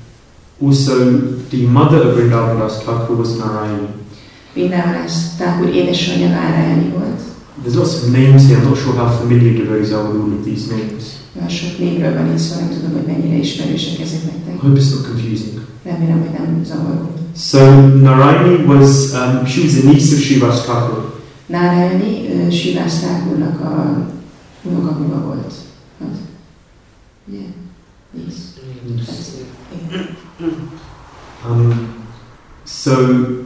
also, the mother of Vrindavan Das Thakur was Narayani. Vrindavan Das Thakur édesanyja Narayani volt. There's lots of names here. I'm not sure how familiar devotees are with all of these names. Nagyon sok névről van itt szó, nem tudom, hogy mennyire ismerősek ezek nektek. I hope it's not confusing. Remélem, hogy nem zavaró. So Narayani was, um, she was a niece of Srivas Thakur. Narayani uh, Srivas Thakurnak a unokahúga volt. Hát, ugye? Niece. Um, so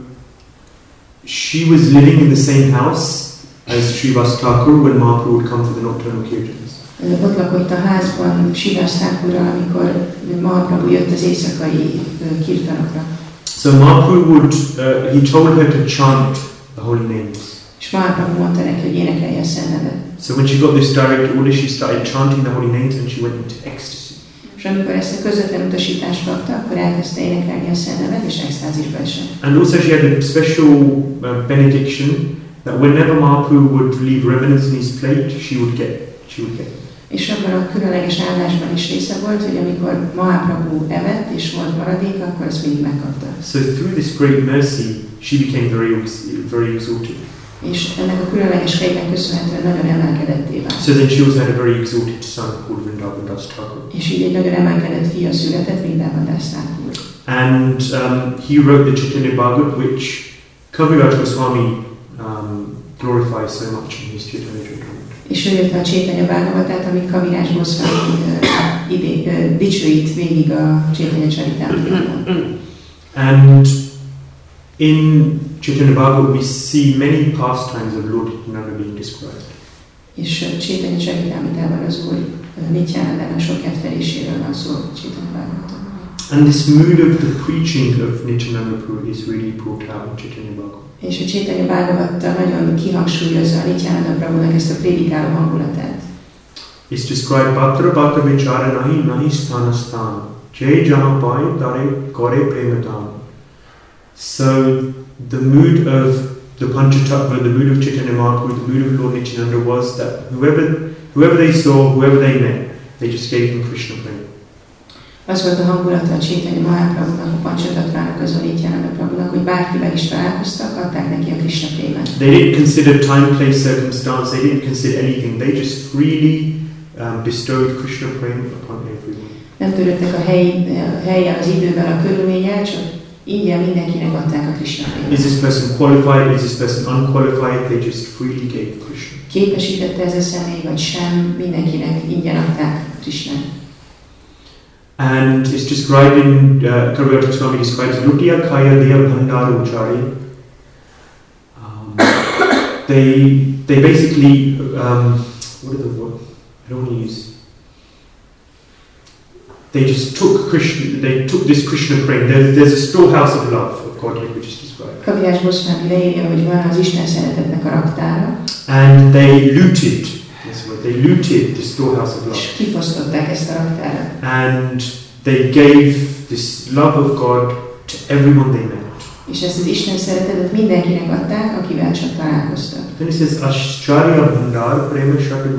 she was living in the same house as Srivas Thakur when Mahaprabhu would come for the nocturnal kirtans. Ott lakott a házban Srivas Thakurral, amikor Mahaprabhu jött az éjszakai uh, kirtanokra. So Mahaprabhu would, uh, he told her to chant the holy names. És Mahaprabhu mondta neki, hogy énekelje a Szent Nevet. So when she got this direct order, she started chanting the holy names and she went into ecstasy. És amikor ezt a közvetlen utasítást kapta, akkor elkezdte énekelni a Szent Nevet, és extázisba esett. And also she had a special uh, benediction that whenever Mahaprabhu would leave remnants in his plate, she would get, she would get. És abban a különleges áldásban is része volt, hogy amikor Mahaprabhu evett és volt maradék, akkor ezt mindig megkapta. So through this great mercy, she became very, very exalted. És ennek a különleges kegynek köszönhetően nagyon emelkedetté vált. So then she also had a very exalted son called Vrindavan Das Thakur. És így egy nagyon emelkedett fia született, Vrindavan Das Thakur. And um, he wrote the Chaitanya Bhagavat, which Kaviraj Goswami um, glorifies so much in his Chaitanya Charitamrita. És ő írta a Chaitanya Bhagavatát, amit Kaviraj Goswami uh, idé, uh, dicsőít végig a Chaitanya Charitamritában. And in Chaitanya Bhagavat we see many pastimes of Lord Nityananda being described. És uh, Chaitanya Charitamritában az Úr uh, Nityanandának sok ketteléséről van szó Chaitanya Bhagavaton. And this mood of the preaching of Nityananda Prabhu is really brought out in Chaitanya Bhagavat. És a Chaitanya Bhagavattal nagyon kihangsúlyozza a Nityananda Prabhunak ezt a prédikáló hangulatát. It's described Bhatra Bhatra Vichara Nahi Nahi Sthana Sthana Jai Jahan Pai Tare Kore Premadan. So the mood of the Panchatattva, the mood of Chaitanya Mahaprabhu, the mood of Lord Nityananda was that whoever whoever they saw, whoever they met, they just gave him Krishna prema. Az volt a hangulata a Chaitanya Mahaprabhunak, a Panchatattvának, az Nityananda Prabhunak, hogy bárkivel is találkoztak, adták neki a Krishna prémet. They didn't consider time, place, circumstance. They didn't consider anything. They just freely um, bestowed Krishna prema upon everyone. Nem törődtek a helyi, a helyen, az idővel, a körülménnyel, csak ingyen mindenkinek adták a Krishna prémet. Is this person qualified? Is this person unqualified? They just freely gave Krishna. Képesítette ez a személy, vagy sem, mindenkinek ingyen adták Krishnát. And it's described in, uh, Karivataka Swami describes Lutya Kaya Deya Bhandaru Uchari. Um, they, they basically, um, what are the words? I don't want to use. They just took Krishna, they took this Krishna prema. There's, there's a storehouse of love, of Godhead, which is described. Kaviraj Goswami leírja, hogy van az Isten szeretetnek a raktára. And they looted, that's what, they looted the storehouse of love. És kifosztották ezt a raktárat. And they gave this love of God to everyone they met. És ezt az Isten szeretetet mindenkinek adták, akivel csak találkoztak. Then it says, Ashcharya Bhandar Prema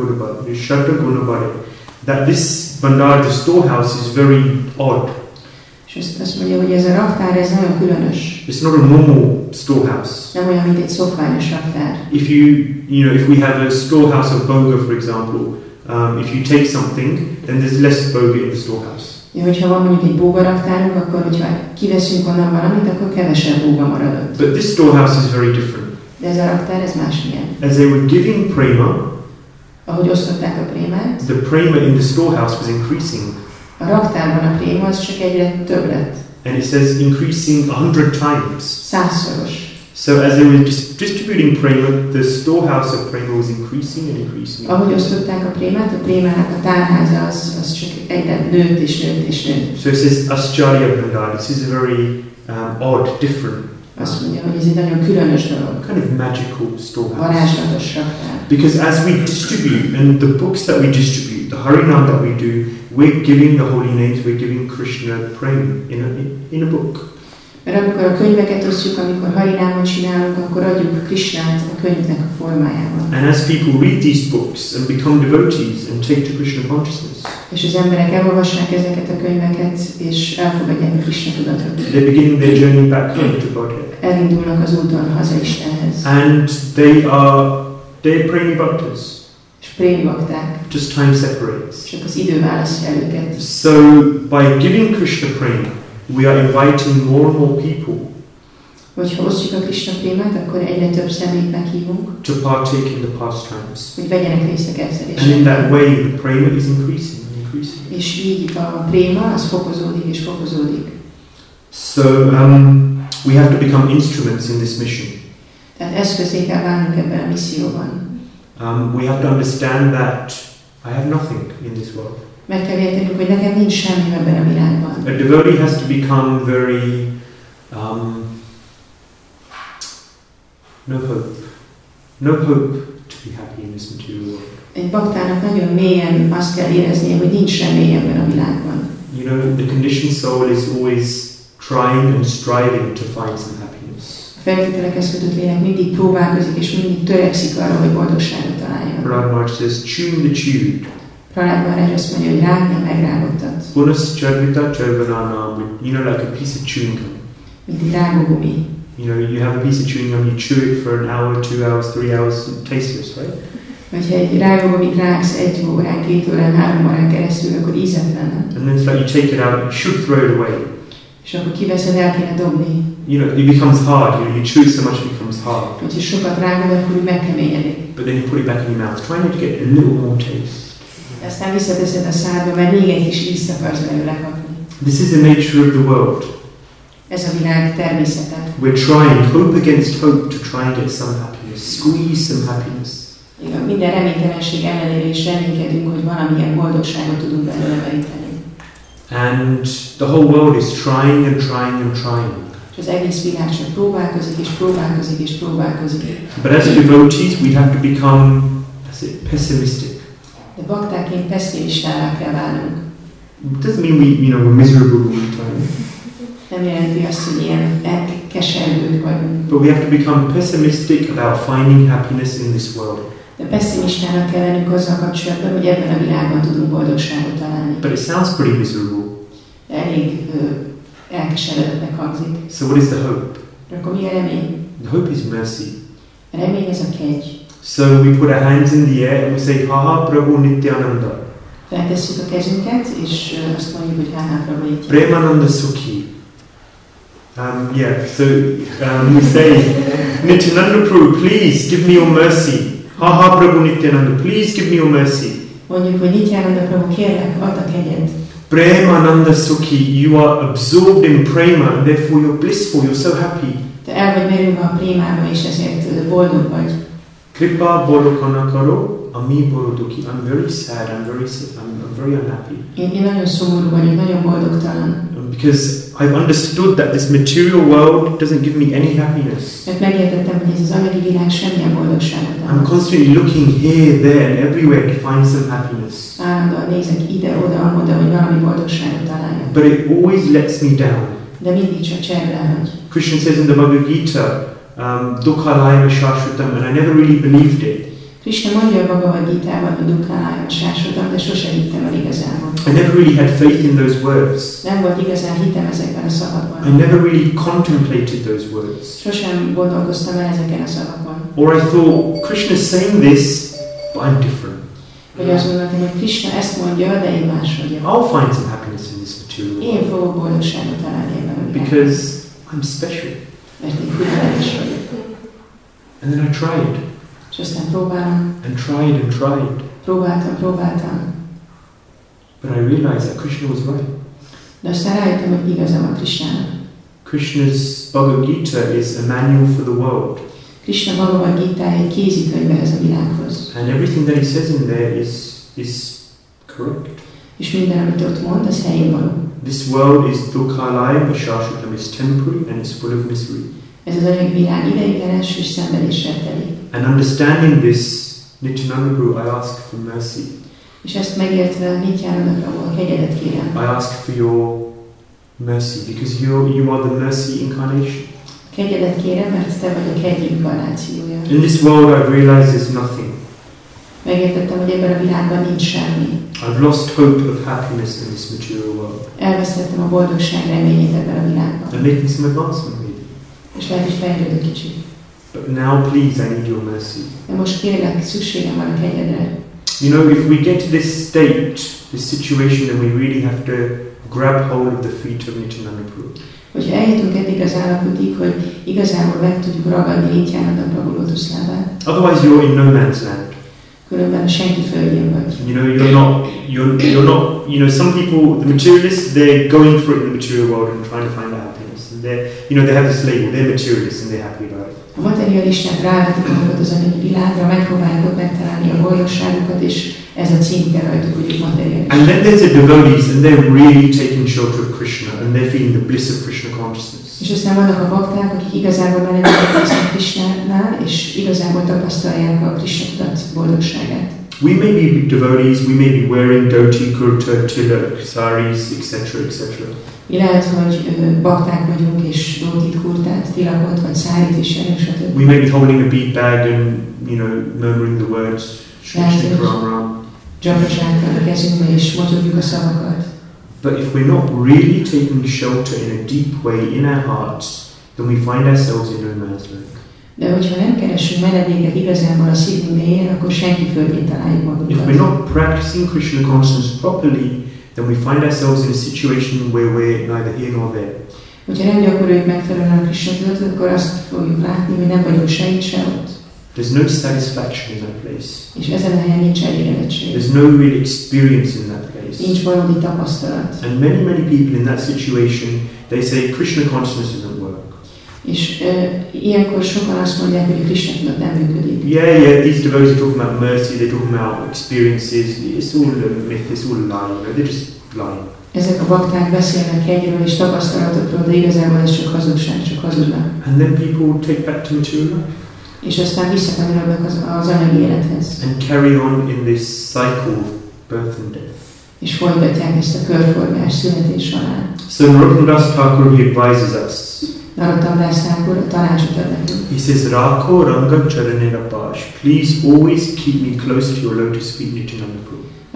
Shata Gunabari. That this Bhandar, the storehouse, is very odd. És azt, azt mondja, hogy ez a raktár, ez nagyon különös. It's not a normal storehouse. Nem olyan, mint egy szokványos raktár. If you, you know, if we have a storehouse of boga, for example, um, if you take something, then there's less boga in the storehouse. Ja, hogyha van mondjuk egy bóga raktárunk, akkor hogyha kiveszünk onnan valamit, akkor kevesebb bóga maradott. But this storehouse is very different. De ez a raktár, ez másmilyen. As they were giving prema, ahogy osztották a prémát, the prema in the storehouse was increasing. A raktárban a préma az csak egyre több lett. And it says increasing a hundred times. Százszoros. So as they were dis- distributing prema, the storehouse of prema was increasing and increasing. Ahogy osztották a prémát, a prémának a tárháza az, az csak egyre nőtt és nőtt és nőtt. So it says Ascharya Bhandar. This is a very um, odd, different. Azt mondja, hogy ez egy nagyon különös dolog. Kind of magical storehouse. Varázslatos raktár. Because as we distribute, and the books that we distribute, the Harinam that we do, we're giving the holy names, we're giving Krishna prema in a, in a book. Mert amikor a könyveket osztjuk, amikor harinámot csinálunk, akkor adjuk Krishnát a könyvnek a formájában. And as people read these books and become devotees and take to Krishna consciousness, és az emberek elolvassák ezeket a könyveket, és elfogadják a Krishna tudatot. they're beginning their journey back home to Godhead. Elindulnak az úton haza Istenhez. And they are, they're praying bhaktas. És prémi bakták. Just time separates. Csak az idő választja el őket. So by giving Krishna prema, we are inviting more and more people. Hogyha osztjuk a Krishna prémát, akkor egyre több személyt meghívunk. To partake in the pastimes. Hogy vegyenek részt a And in kedvelésen. that way, the prema is increasing and increasing. És így a préma az fokozódik és fokozódik. So um, we have to become instruments in this mission. Tehát eszközé kell válnunk ebben a misszióban. Um, we have to understand that I have nothing in this world. Meg kell értenünk, hogy nekem nincs semmi ebben a világban. A devotee has to become very um, no hope, no hope to be happy in this material world. Egy baktának nagyon mélyen azt kell éreznie, hogy nincs remény ebben a világban. You know, the conditioned soul is always trying and striving to find some happiness. A feltételekhez kötött lélek mindig próbálkozik és mindig törekszik arra, hogy boldogságot találjon. Prahlad Maharaj says, chewing the chewed. Prahlad Maharaj azt mondja, hogy rágni a megrágottat. Punas charvita charvananam, you know, like a piece of chewing gum. Mint egy rágógumi. You know, you have a piece of chewing gum, you chew it for an hour, two hours, three hours, tasteless, right? Vagy ha egy rágógumit rágsz egy órán, két órán, három órán keresztül, akkor ízetlen. And then it's like you take it out, you should throw it away. És akkor kiveszed, el kéne dobni. You know, it becomes hard. You know, you chew it so much it becomes hard. Hogyha sokat rágod, akkor úgy megkeményedik. But then you put it back in your mouth, trying to get a little more taste. Aztán visszateszed a szádba, mert még egy kis ízt akarsz belőle kapni. This is the nature of the world. Ez a világ természete. We're trying, hope against hope, to try and get some happiness, squeeze some happiness. Igen, minden reménytelenség ellenére is reménykedünk, hogy valamilyen boldogságot tudunk belőle meríteni. And the whole world is trying and trying and trying. És az egész világ csak próbálkozik és próbálkozik és próbálkozik. But as devotees, we have to become, that's it, pessimistic. De baktáként pessimistává kell válnunk. It doesn't mean we, you know, we're miserable all the time. Nem jelenti azt, hogy ilyen elkeserülők vagyunk. But we have to become pessimistic about finding happiness in this world. De pessimistának kell lennünk azzal kapcsolatban, hogy ebben a világban tudunk boldogságot találni. But it sounds pretty miserable. elég elkeseredettnek hangzik. So what is the hope? Akkor mi a remény? The hope is mercy. A remény ez a kegy. So we put our hands in the air and we say, Haha Prabhu Nityananda. Feltesszük a kezünket, és azt mondjuk, hogy Haha Prabhu Nityananda. Premananda Sukhi. Um, yeah, so um, we say, Nityananda Prabhu, please give me your mercy. Haha Prabhu Nityananda, please give me your mercy. Mondjuk, hogy Nityananda Prabhu, kérlek, add a kegyed. Premananda Sukhi, you are absorbed in prema and therefore you're blissful, you're so happy. Te el vagy merülve a prémába, és ezért boldog vagy. Kripa bolokana karo, ami boloduki. I'm very sad, I'm very sad, I'm, I'm very unhappy. Én, én nagyon szomorú vagyok, nagyon boldogtalan. Because I've understood that this material world doesn't give me any happiness. Mert megértettem, hogy ez az anyagi világ semmilyen boldogságot nem. I'm constantly looking here, there and everywhere to find some happiness. Állandóan nézek ide, oda, amoda, hogy valami boldogságot találjak. But it always lets me down. De mindig csak cserben vagy. Krishna says in the Bhagavad Gita, um, Dukhalayam Shashvatam, and I never really believed it. Krishna mondja a Bhagavad Gitában, hogy Dukhalayam Shashvatam, de sose hittem el igazából. I never really had faith in those words. Nem volt igazán hitem ezekben a szavakban. I never really contemplated those words. Sosem gondolkoztam el ezeken a szavakon. Or I thought, Krishna's saying this, but I'm different. Vagy azt gondoltam, hogy Krishna ezt mondja, de én más vagyok. I'll find some happiness in this material world. Én fogok boldogságot találni ebben a világban. Because I'm special. Mert én különleges vagyok. And then I tried. És aztán próbálom. And tried and tried. Próbáltam, próbáltam. But I realized that Krishna was right. De aztán rájöttem, hogy igaza van Krishnának. Krishna's Bhagavad Gita is a manual for the world. Krishna Bhagavad Gita egy kézikönyve ez a világhoz. And everything that he says in there is, is correct. És minden, amit ott mond, az helyén való. This world is dukhalayam, shashvatam, is temporary and is full of misery. Ez az anyagi világ ideiglenes és szenvedéssel teli. And understanding this, Nityananda Prabhu, I ask for mercy. És ezt megértve Nityananda Prabhu, a kegyedet kérem. I ask for your mercy, because you you are the mercy incarnation. Kegyedet kérem, mert te vagy a kegy inkarnációja. In this world I've realized there's nothing. Megértettem, hogy ebben a világban nincs semmi. I've lost hope of happiness in this material world. Elvesztettem a boldogság reményét ebben a világban. I'm making some advancement maybe. És lehet, hogy fejlődök kicsit. But now please I need your mercy. De most kérlek, szükségem van a kegyedre. You know, if we get to this state, this situation, then we really have to grab hold of the feet of Nityananda Prabhu. Hogyha eljutunk eddig az állapotig, hogy igazából meg tudjuk ragadni Nityananda Prabhu lótuszlábát. Otherwise you're in no man's land. Különben a senki földjén vagy. You know, you're not, you're, you're not, you know, some people, the materialists, they're going for it in the material world and trying to find the happiness. And they're, you know, they have this label, they're materialists and they're happy about it. A materialisták rávetik magukat az anyagi világra, megpróbálják ott megtalálni a boldogságukat, és ez a címke rajtuk, hogy ők materialisták. And then there's the devotees and they're really taking shelter of Krishna and they're feeling the bliss of Krishna consciousness. És aztán vannak a bakták, akik igazából menedéket Krishnánál, és igazából tapasztalják a Krishna tudat boldogságát. We may be devotees, we may be wearing dhoti, kurta, tilak, saris, et cetera, et cetera. Mi lehet, hogy bakták vagyunk, és dhótit, kurtát, tilakot, vagy szárit viselünk, stb. We may be holding a bead bag and, you know, murmuring the words, Shri Shri Ram Ram. Dzsabrasákkal a kezünkbe, és motogjuk a szavakat. But if we're not really taking shelter in a deep way in our hearts, then we find ourselves in no man's land. De hogyha nem keresünk menedéket igazából a szívünk mélyén, akkor senki földjén találjuk magunkat. If we're not practicing Krishna consciousness properly, then we find ourselves in a situation where we're neither here nor there. Hogyha nem gyakoroljuk megfelelően a Krishna tudatot, akkor azt fogjuk látni, hogy nem vagyunk se itt, se ott. There's no satisfaction in that place. És ezen a helyen nincs elégedettség. There's no real experience in that place. Nincs valódi tapasztalat. And many, many people in that situation, they say Krishna consciousness doesn't work. És uh, ilyenkor sokan azt mondják, hogy a Krishna tudat nem működik. Yeah, yeah, these devotees are talking about mercy, they're talking about experiences, it's all a myth, it's all a lie, you know, they're just lying. Ezek a bakták beszélnek egyről és tapasztalatokról, de igazából ez csak hazugság, csak hazudnak. And then people take back to material life. És aztán visszakanyarodnak az, az anyagi élethez. And carry on in this cycle of birth and death. És folytatják ezt a körforgás, szület és halál. So Narottam Das Thakur, he advises us. Narottam Das Thakur tanácsot ad nekünk. He says, Rakho Ranga Charanera Pash, please always keep me close to your lotus feet, Nityananda Prabhu.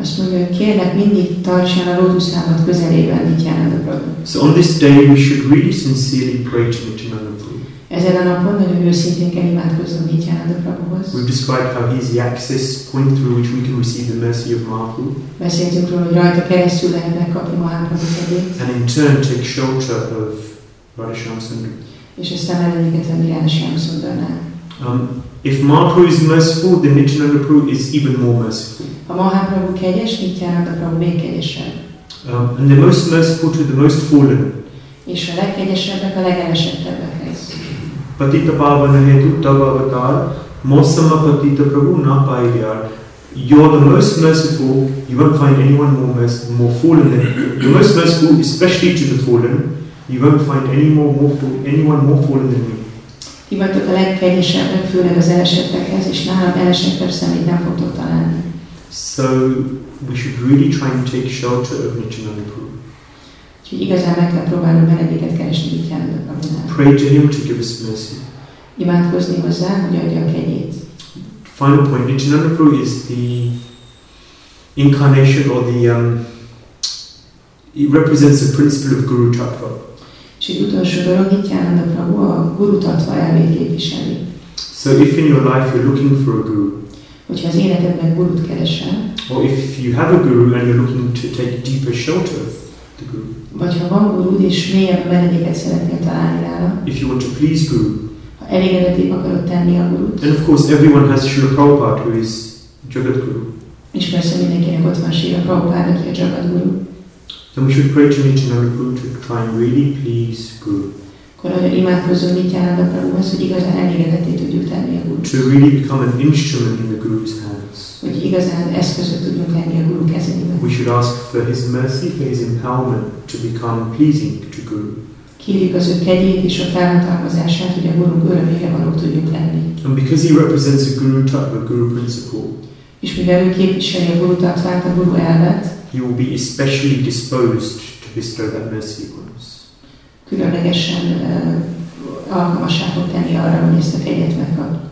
Azt mondja, hogy kérlek, mindig tartsál a lótuszlábat közelében, Nityananda Prabhu. So on this day we should really sincerely pray to Nityananda Prabhu. Ezen a napon nagyon őszintén kell imádkoznunk Nityananda Prabhuhoz. We've described how he is the access point through which we can receive the mercy of Mahaprabhu. Beszéltünk róla, hogy rajta keresztül lehet megkapni Mahaprabhu kedvét. And in turn take shelter of Radhashyam Sundar. És aztán ellenünket venni Radhashyam Sundarnál. Um, if Mahaprabhu is merciful, then Nityananda Prabhu is even more merciful. Ha Mahaprabhu kegyes, Nityananda Prabhu még kegyesebb. Um, and they're most merciful to the most fallen. És a legkegyesebbek a legelesettebbekhez. Patita pavana hetu tavavatar, mosama patita prabhu na paiyar. You're the most merciful, you won't find anyone more merciful, more fallen than you. You're most merciful, especially to the fallen. You won't find any more, more anyone more fallen than me. Ti vagytok a legkegyesebbek, főleg az elesettekhez, és nálam elesettebb szemét nem fogtok találni. So we should really try and take shelter of Nityananda Prabhu. Úgyhogy igazán meg kell próbálnunk menedéket keresni Nityananda Prabhunál. Pray to him to give us mercy. Imádkozni hozzá, hogy adja a kegyét. Final point, Nityananda Prabhu is the incarnation or the, um, it represents the principle of Guru Tattva. És egy utolsó dolog, Nityananda Prabhu a Guru Tattva elvét képviseli. So if in your life you're looking for a guru, hogyha az életedben gurut keresel, or if you have a guru and you're looking to take deeper shelter of the guru, vagy ha van gurud és mélyebb menedéket szeretnél találni nála, if you want to please guru, ha elégedetté akarod tenni a gurut, and of course everyone has Srila Prabhupada who is Jagat Guru, és persze mindenkinek ott van Srila Prabhupada, aki a Jagat Guru, then we should pray to Nityananda Prabhu to try and really please Guru. Akkor nagyon imádkozzunk Nityananda Prabhuhoz, hogy igazán elégedetté tudjuk tenni a gurut. To really become an instrument in the Guru's hands. Hogy igazán eszközök tudjunk lenni a Guru kezében. We should ask for his mercy, for his empowerment to become pleasing to Guru. Kérjük az ő kegyét és a felhatalmazását, hogy a Gurunk örömére valók tudjunk lenni. And because he represents a Guru Tattva, a Guru principle, és mivel ő képviseli a Guru Tattvát, a Guru elvet, he will be especially disposed to bestow that mercy upon us. Különlegesen uh, alkalmassá fog tenni arra, hogy ezt a kegyet megkap. Um,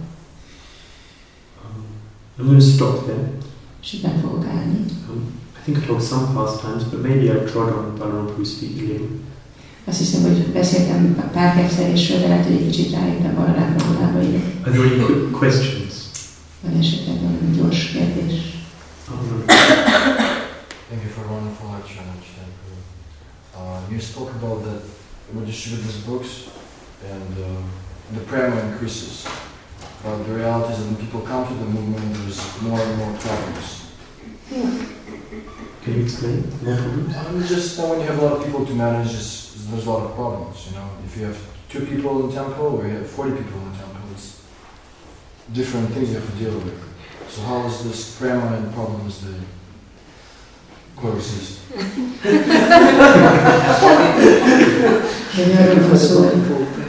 I'm going to stop there. És itt meg fogok állni. Um, I think I told some pastimes, but maybe I trod on Balaram Prabhu's feet a little. Azt hiszem, hogy beszéltem pár kepszerésről, de lehet, hogy egy kicsit rájöttem Balaram Prabhulába ide. Are there any quick questions? Van esetleg valami gyors kérdés? Oh, no. Thank you for a wonderful lecture. Uh, you spoke about that we distribute these books and uh, the prema increases. But the reality is that when people come to the movement, there's more and more problems. Can you explain? More problems? I mean, just uh, when you have a lot of people to manage, just, there's a lot of problems. You know, if you have two people in the temple or you have forty people in the temple, it's different things you have to deal with. So how is this prema and problems the coexist? Hogy arról van szó, arról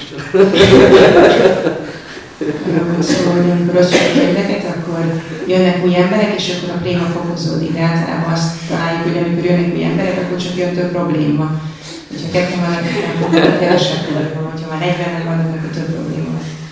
van szó, hogy amikor osztjuk érdeket, akkor jönnek új emberek, és akkor a préma fokozódik. De általában azt találjuk, hogy amikor jönnek új emberek, akkor csak jön több probléma. Hogyha ketten vannak, akkor kevesebb probléma. Ha már negyvenen vannak, akkor több probléma.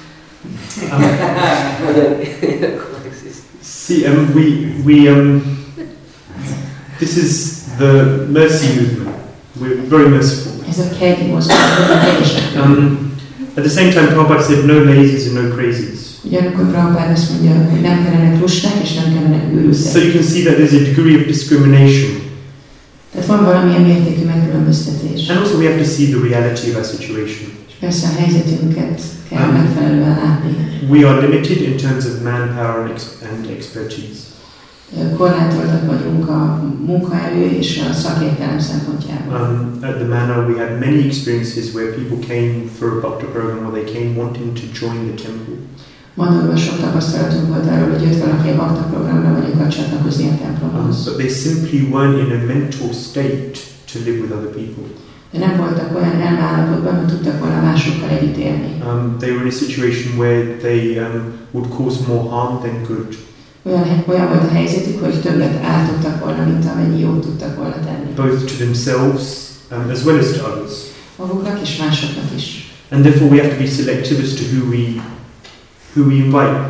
See, um, we, we, um, this is the mercy movement. We're very merciful. Ez a kegyi mozgalom, um, At the same time, Prabhupada said no lazies and no crazies. Ugyanakkor Prabhupada azt mondja, hogy nem kellenek lusták, és nem kellenek őrültek. So you can see that there's a degree of discrimination. Tehát van valamilyen mértékű megkülönböztetés. And also we have to see the reality of our situation. És persze a helyzetünket kell um, megfelelően látni. We are limited in terms of manpower and, ex and expertise. Korlátoltak vagyunk a munkaerő és a szakértelem szempontjából. Um, at the Manor we had many experiences where people came for a bhakta program or they came wanting to join the temple. Mandorban sok tapasztalatunk volt arról, hogy jött valaki a bhakta programra, vagy akar csatlakozni a templomhoz. Um, but they simply weren't in a mental state to live with other people. De nem voltak olyan elmállapotban, hogy tudtak volna másokkal együtt élni. Um, they were in a situation where they um, would cause more harm than good. Olyan, olyan volt a helyzetük, hogy többet ártottak volna, mint amennyi jót tudtak volna tenni. Both to themselves um, as well as to others. Maguknak és másoknak is. And therefore we have to be selective as to who we, who we invite to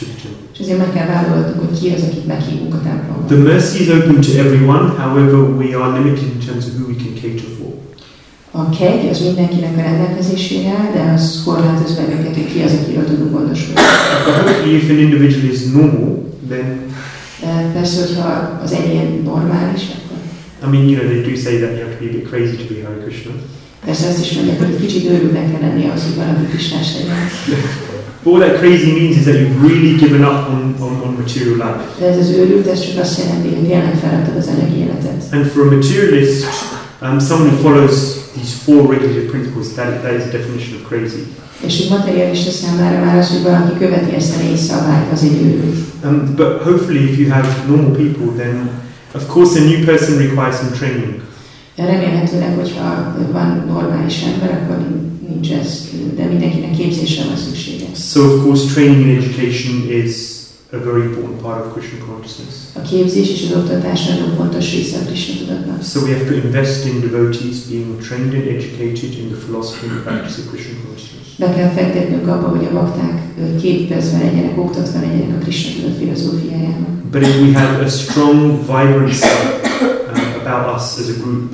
to the temple. És azért meg kell válogatnunk, hogy ki az, akit meghívunk a templomba. The mercy is open to everyone, however we are limited in terms of who we can cater for. A kegy az mindenkinek a rendelkezésére áll, de az korlátoz bennünket, hogy ki az, akiről tudunk gondoskodni. But hopefully if an individual is normal, then Persze, hogyha az egyén normális, akkor... I mean, you know, they do say that you have to be a bit crazy to be Hare Krishna. Persze azt is mondják, hogy egy kicsit őrültnek kell lenni az, hogy valami krisnás legyen. But what that crazy means is that you've really given up on, on, on material life. De ez az őrült, ez csak azt jelenti, hogy tényleg feladtad az anyagi életet. And for a materialist, um, someone who follows these four regulative principles, that, that is a definition of crazy. És egy materialista számára már az, hogy valaki követi ezt a négy szabályt, az egy őrült. Um, but hopefully if you have normal people, then of course a new person requires some training. Remélhetőleg, hogyha van normális ember, akkor nincs ez, de mindenkinek képzésre van szüksége. So of course training and education is a very important part of Krishna consciousness. A képzés és az oktatás nagyon fontos része a Krishna tudatnak. So we have to invest in devotees being trained and educated in the philosophy and practice of Krishna consciousness. Be kell fektetnünk abba, hogy a bakták képezve legyenek, oktatva legyenek a Krishna tudat filozófiájának. But if we have a strong vibrancy uh, about us as a group,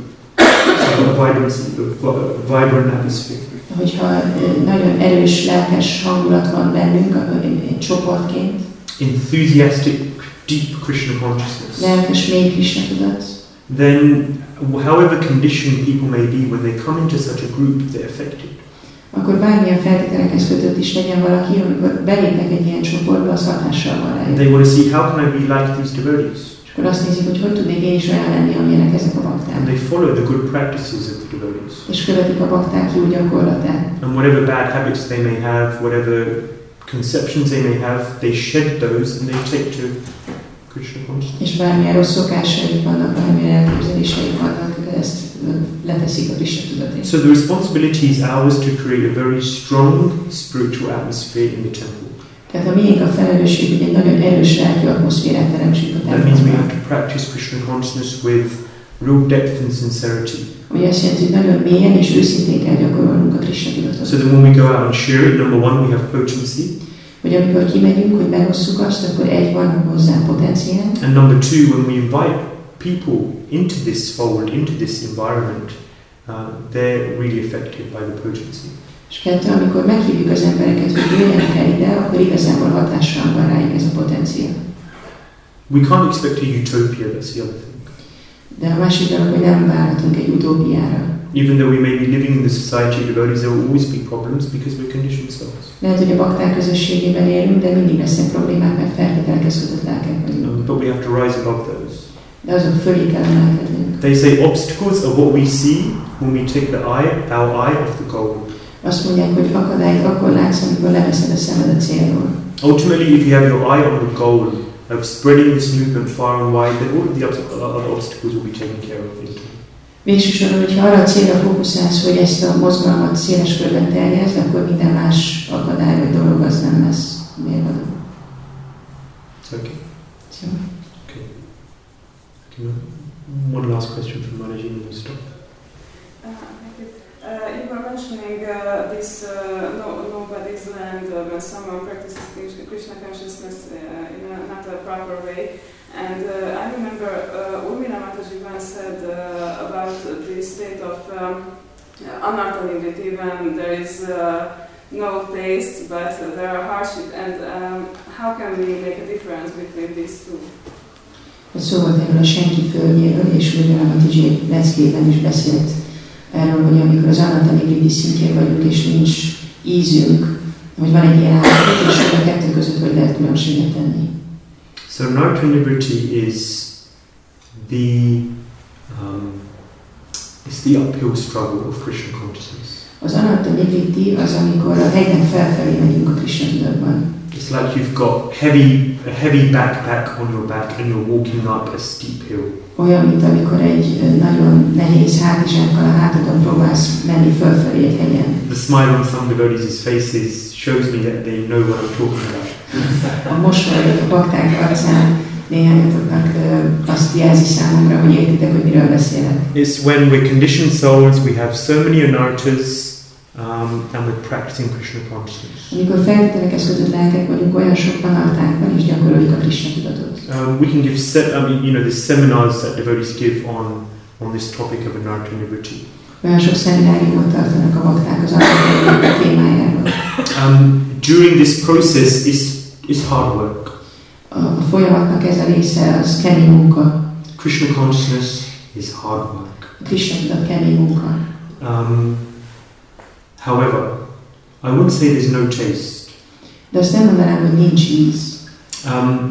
a vibrancy, a vibrant atmosphere. Hogyha nagyon erős lelkes hangulat van bennünk, egy csoportként, enthusiastic, deep Krishna consciousness, lelkes, mély Krishna tudat, then however conditioned people may be, when they come into such a group, they're affected. Akkor bármilyen feltételekhez kötött is legyen valaki, amikor belépnek egy ilyen csoportba, az hatással van rájuk. They want to see how can I be like these devotees. És akkor azt nézik, hogy hogy tudnék én is olyan lenni, amilyenek ezek a bakták. And they follow the good practices of the devotees. És követik a bakták jó gyakorlatát. And whatever bad habits they may have, whatever conceptions they may have, they shed those and they take to Krishna consciousness. És bármilyen rossz szokásaik vannak, bármilyen elképzeléseik vannak, ezt leteszik a Krishna tudatért. So the responsibility is ours to create a very strong spiritual atmosphere in the temple. Tehát a miénk a felelősség, hogy egy nagyon erős lelki atmoszférát teremtsünk a templomban. That means we have templomban. to practice Krishna consciousness with real depth and sincerity. Ami azt jelenti, hogy nagyon mélyen és őszintén kell gyakorolnunk a Krishna tudatot. So that when we go out and share it, number one, we have potency. Hogy amikor kimegyünk, hogy megosszuk azt, akkor egy van hozzá potenciál. And number two, when we invite people into this fold, into this environment, uh, they're really affected by the potency. És kettő, amikor meghívjuk az embereket, hogy jöjjenek el ide, akkor igazából hatással van rájuk ez a potenciál. We can't expect a utopia, that's the other thing. De a másik dolog, hogy nem várhatunk egy utópiára. Even though we may be living in the society of devotees, there will always be problems because we're conditioned souls. Lehet, hogy a bakták közösségében élünk, de mindig lesznek problémák, mert feltételekhez kötött lelkek vagyunk. Um, but we have to rise above those. De azok fölé kell emelkednünk. They say obstacles are what we see when we take the eye, our eye off the goal. Azt mondják, hogy akadályt akkor látsz, amikor leveszed a szemed a célról. Ultimately, if you have your eye on the goal of spreading this movement far and wide, then all of the other obstacles will be taken care of. Végsősorban, hogyha arra a célra fókuszálsz, hogy ezt a mozgalmat széles körben terjeszd, akkor minden más akadály vagy dolog az nem lesz mérvadó. Okay. So. Okay. One last question from Manaji and we'll stop. Uh, you were mentioning uh, this uh, no, nobody's land uh, when someone practices Krishna consciousness uh, in a, not a proper way. And uh, I remember uh, Urmila Mataji once said uh, about the state of um, anartha-nivritti when there is uh, no taste but uh, there are hardship. And um, how can we make a difference between these two? Szó volt erről a senki földjéről, és Urmila Mataji egy leckében is beszélt erről, hogy amikor az anartha-nivritti szintjén vagyunk, és nincs ízünk, hogy van egy ilyen állapot, és a kettő között hogy lehet különbséget tenni. So anartha-nivritti is the um, it's the uphill struggle of Krishna consciousness. Az anartha-nivritti az, amikor a hegyen felfelé megyünk a Krishna tudatban. It's like you've got heavy a heavy backpack on your back and you're walking up a steep hill. Olyan, mint amikor egy nagyon nehéz hátizsákkal a hátadon próbálsz menni fölfelé egy hegyen. The smile on some devotees' faces shows me that they know what I'm talking about. A mosoly a bakták arcán néhányatoknak azt jelzi számomra, hogy értitek, hogy miről beszélek. It's when we're conditioned souls, we have so many anarthas um, and we're practicing Krishna consciousness. Amikor feltételekhez kötött lelkek vagyunk, olyan sok anartánk van, és gyakoroljuk a Krishna tudatot. Um, we can give, se- I mean, you know, there's seminars that devotees give on on this topic of anartha nivritti. Olyan sok szemináriumot tartanak a bakták az anartha témájáról. Um, during this process is is hard work. A, a folyamatnak ez a része, az kemény munka. Krishna consciousness is hard work. A Krishna tudat kemény munka. Um, however, I wouldn't say there's no taste. De azt nem mondanám, hogy nincs íz. Um,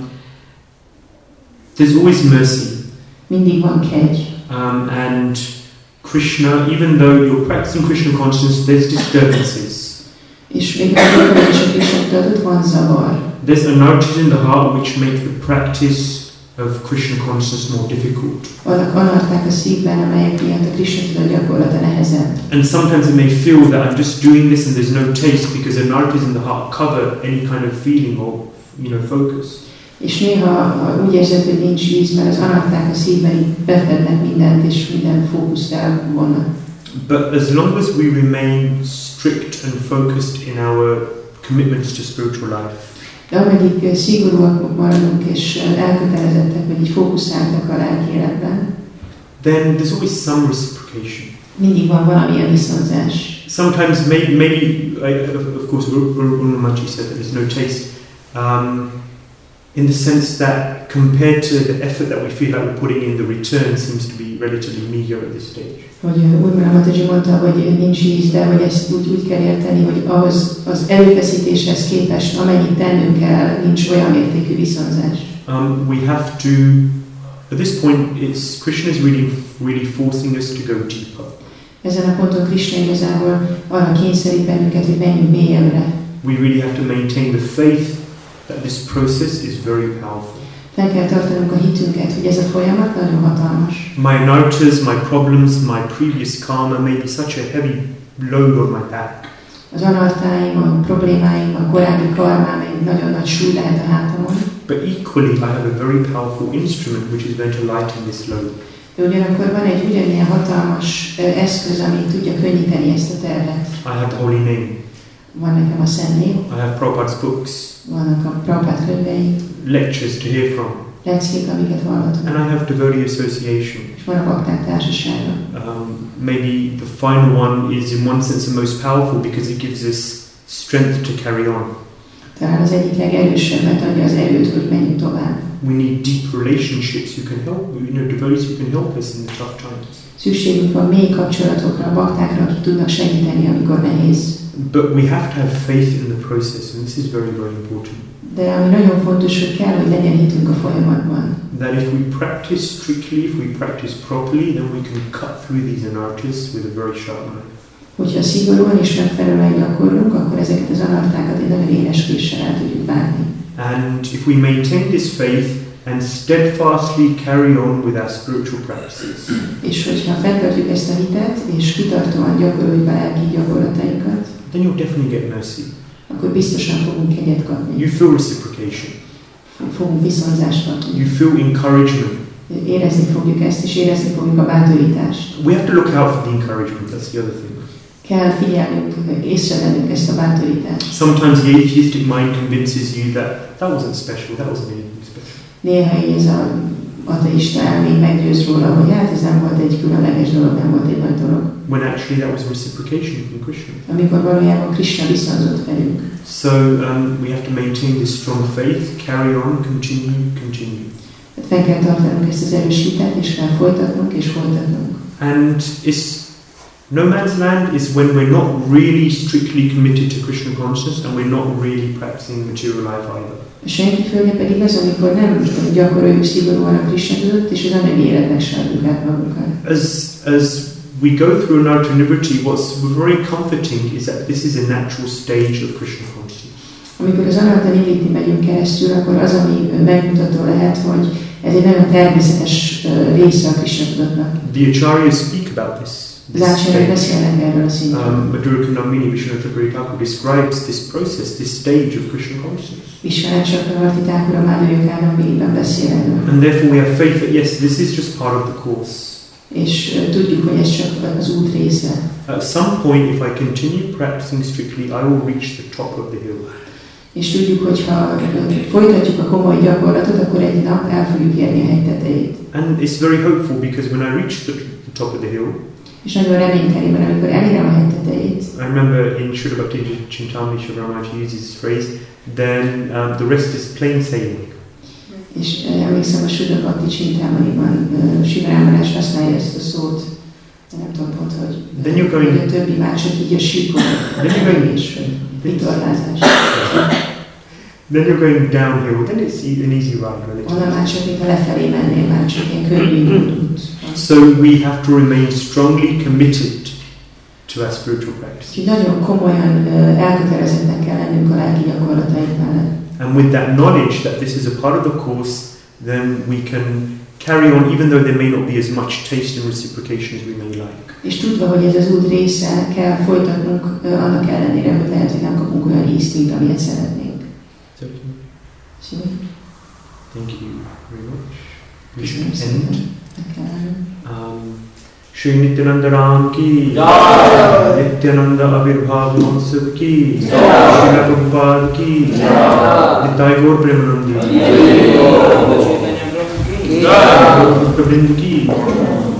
there's always mercy. Mindig van kegy. Um, and Krishna, even though you're practicing Krishna consciousness, there's disturbances. És még a gyakorlás a Krishna tudatot van zavar. There's anarthas in the heart which make the practice of Krishna consciousness more difficult. Vannak anarták a szívben, amelyek miatt a Krishna tudat gyakorlata nehezebb. And sometimes it may feel that I'm just doing this and there's no taste because anarthas in the heart cover any kind of feeling or, you know, focus. És néha úgy érzed, hogy nincs íz, mert az anarták a szívben befednek mindent, és minden fókuszt elvonnak. But as long as we remain strict and focused in our commitments to spiritual life, de ameddig szigorúak maradunk, és elkötelezettek, vagy így fókuszáltak a lelki életben, then there's always some reciprocation. mindig van valamilyen viszonzás. Sometimes, maybe, maybe I, of course, Urumachi said that there's no taste, um, in the sense that compared to the effort that we feel like we're putting in, the return seems to be relatively meager at this stage. Hogy Urmila Mataji mondta, hogy nincs íz, de hogy ezt úgy, úgy kell érteni, hogy ahhoz az erőfeszítéshez képest, amennyit tennünk kell, nincs olyan mértékű viszonzás. Um, we have to, at this point, it's Krishna is really, really forcing us to go deeper. Ezen a ponton Krishna igazából arra kényszerít bennünket, hogy menjünk mélyebbre. We really have to maintain the faith that this process is very powerful. Fel kell tartanunk a hitünket, hogy ez a folyamat nagyon hatalmas. My anarthas, my problems, my previous karma may be such a heavy load on my back. Az anartáim, a problémáim, a korábbi karmám egy nagyon nagy súly lehet a hátamon. But equally, I have a very powerful instrument which is going to lighten this load. De ugyanakkor van egy ugyanilyen hatalmas eszköz, ami tudja könnyíteni ezt a terhet. I have the holy name. Van nekem a Szent Név, I have Prabhupada's books, vannak a Prabhupád könyvei, lectures to hear from, leckék, amiket hallottunk, and I have devotee association. és van a bakták társasága. Um, maybe the final one is in one sense the most powerful because it gives us strength to carry on. Talán az egyik legerősebb, mert adja az erőt, hogy menjünk tovább. We need deep relationships who can help, you know, devotees who can help us in the tough times. Szükségünk van mély kapcsolatokra, a baktákra, akik tudnak segíteni, amikor nehéz. But we have to have faith in the process, and this is very, very important. De ami nagyon fontos, hogy kell, hogy legyen hitünk a folyamatban. That if we practice strictly, if we practice properly, then we can cut through these anarthas with a very sharp knife. Hogyha szigorúan és megfelelően gyakorlunk, akkor ezeket az anartákat egy nagyon éles késsel el tudjuk vágni. And if we maintain this faith and steadfastly carry on with our spiritual practices, És hogyha fenntartjuk ezt a hitet, és kitartóan gyakoroljuk a lelki gyakorlatainkat, then you'll definitely get mercy. akkor biztosan fogunk kegyet kapni. You feel reciprocation. Fogunk viszonzást kapni. You feel encouragement. Érezni fogjuk ezt, és érezni fogjuk a bátorítást. We have to look out for the encouragement, that's the other thing. Kell figyelnünk, észrevennünk ezt a bátorítást. Sometimes the atheistic mind convinces you that that wasn't special, that wasn't anything special. Néha így ez az ateista elmény meggyőz róla, hogy hát ez nem volt egy különleges dolog, nem volt egy nagy dolog. When actually that was reciprocation from Krishna. Amikor valójában Krishna viszonzott velünk. So um, we have to maintain this strong faith, carry on, continue, continue. Tehát fenn kell tartanunk ezt az erős hitet, és kell folytatnunk és folytatnunk. And it's no man's land is when we're not really strictly committed to Krishna consciousness and we're not really practicing material life either. A senki földje pedig az, amikor nem gyakoroljuk szigorúan a Krishna tudatot, és az anyagi életnek se adjuk át magunkat. As as we go through anartha nivritti, what's very comforting is that this is a natural stage of Krishna consciousness. Amikor az anartha nivritti megyünk keresztül, akkor az, ami megmutató lehet, hogy ez egy nagyon természetes része a Krishna tudatnak. The acharyas speak about this. Az ácsáryák beszélnek erről a szintről. Um, Madhura Kundalini Vishwanath Thakur describes this process, this stage of Krishna consciousness. Vishwanath Chakravarti Thakur a Madhurya Kundaliniban beszél erről. And therefore we have faith that yes, this is just part of the course. És uh, tudjuk, hogy ez csak az út része. At some point, if I continue practicing strictly, I will reach the top of the hill. És tudjuk, hogy ha folytatjuk a komoly gyakorlatot, akkor egy nap el fogjuk érni a hegy tetejét. And it's very hopeful because when I reach the, the top of the hill, És nagyon reményteli, mert amikor elérem a hegy tetejét, I remember in Srila Bhakti Chintamani Shivaramaj uses this phrase, then um, the rest is plain sailing. és uh, emlékszem a Srila Bhakti Chintamaniban, uh, Sivarámarás használja ezt a szót, nem tudom pont, hogy Then you're going, a többi mások így a síkon, Then you're going, és vitorlázás. then you're going downhill, then it's e- an easy ride Onnan relatively. mások, mint ha lefelé mennél, már csak ilyen könnyű út. So we have to remain strongly committed to our spiritual practice. Úgyhogy nagyon komolyan uh, elkötelezettnek kell lennünk a lelki gyakorlataink mellett. And with that knowledge that this is a part of the course, then we can carry on even though there may not be as much taste and reciprocation as we may like. És tudva, hogy ez az út része, kell folytatnunk uh, annak ellenére, hogy lehet, hogy nem kapunk olyan ízt, mint amilyet szeretnénk. Szívű? Thank you very much. We Köszönöm should end. szépen. Meg kell állnunk. Um, Shri Nityananda Ram ki, Jai! Nityananda Avirbhav Mahotsav ki, Jai! Srila Prabhupada ki, Jai! Nitai Gaur Premanandi, Jai! Gaur Govinda ki.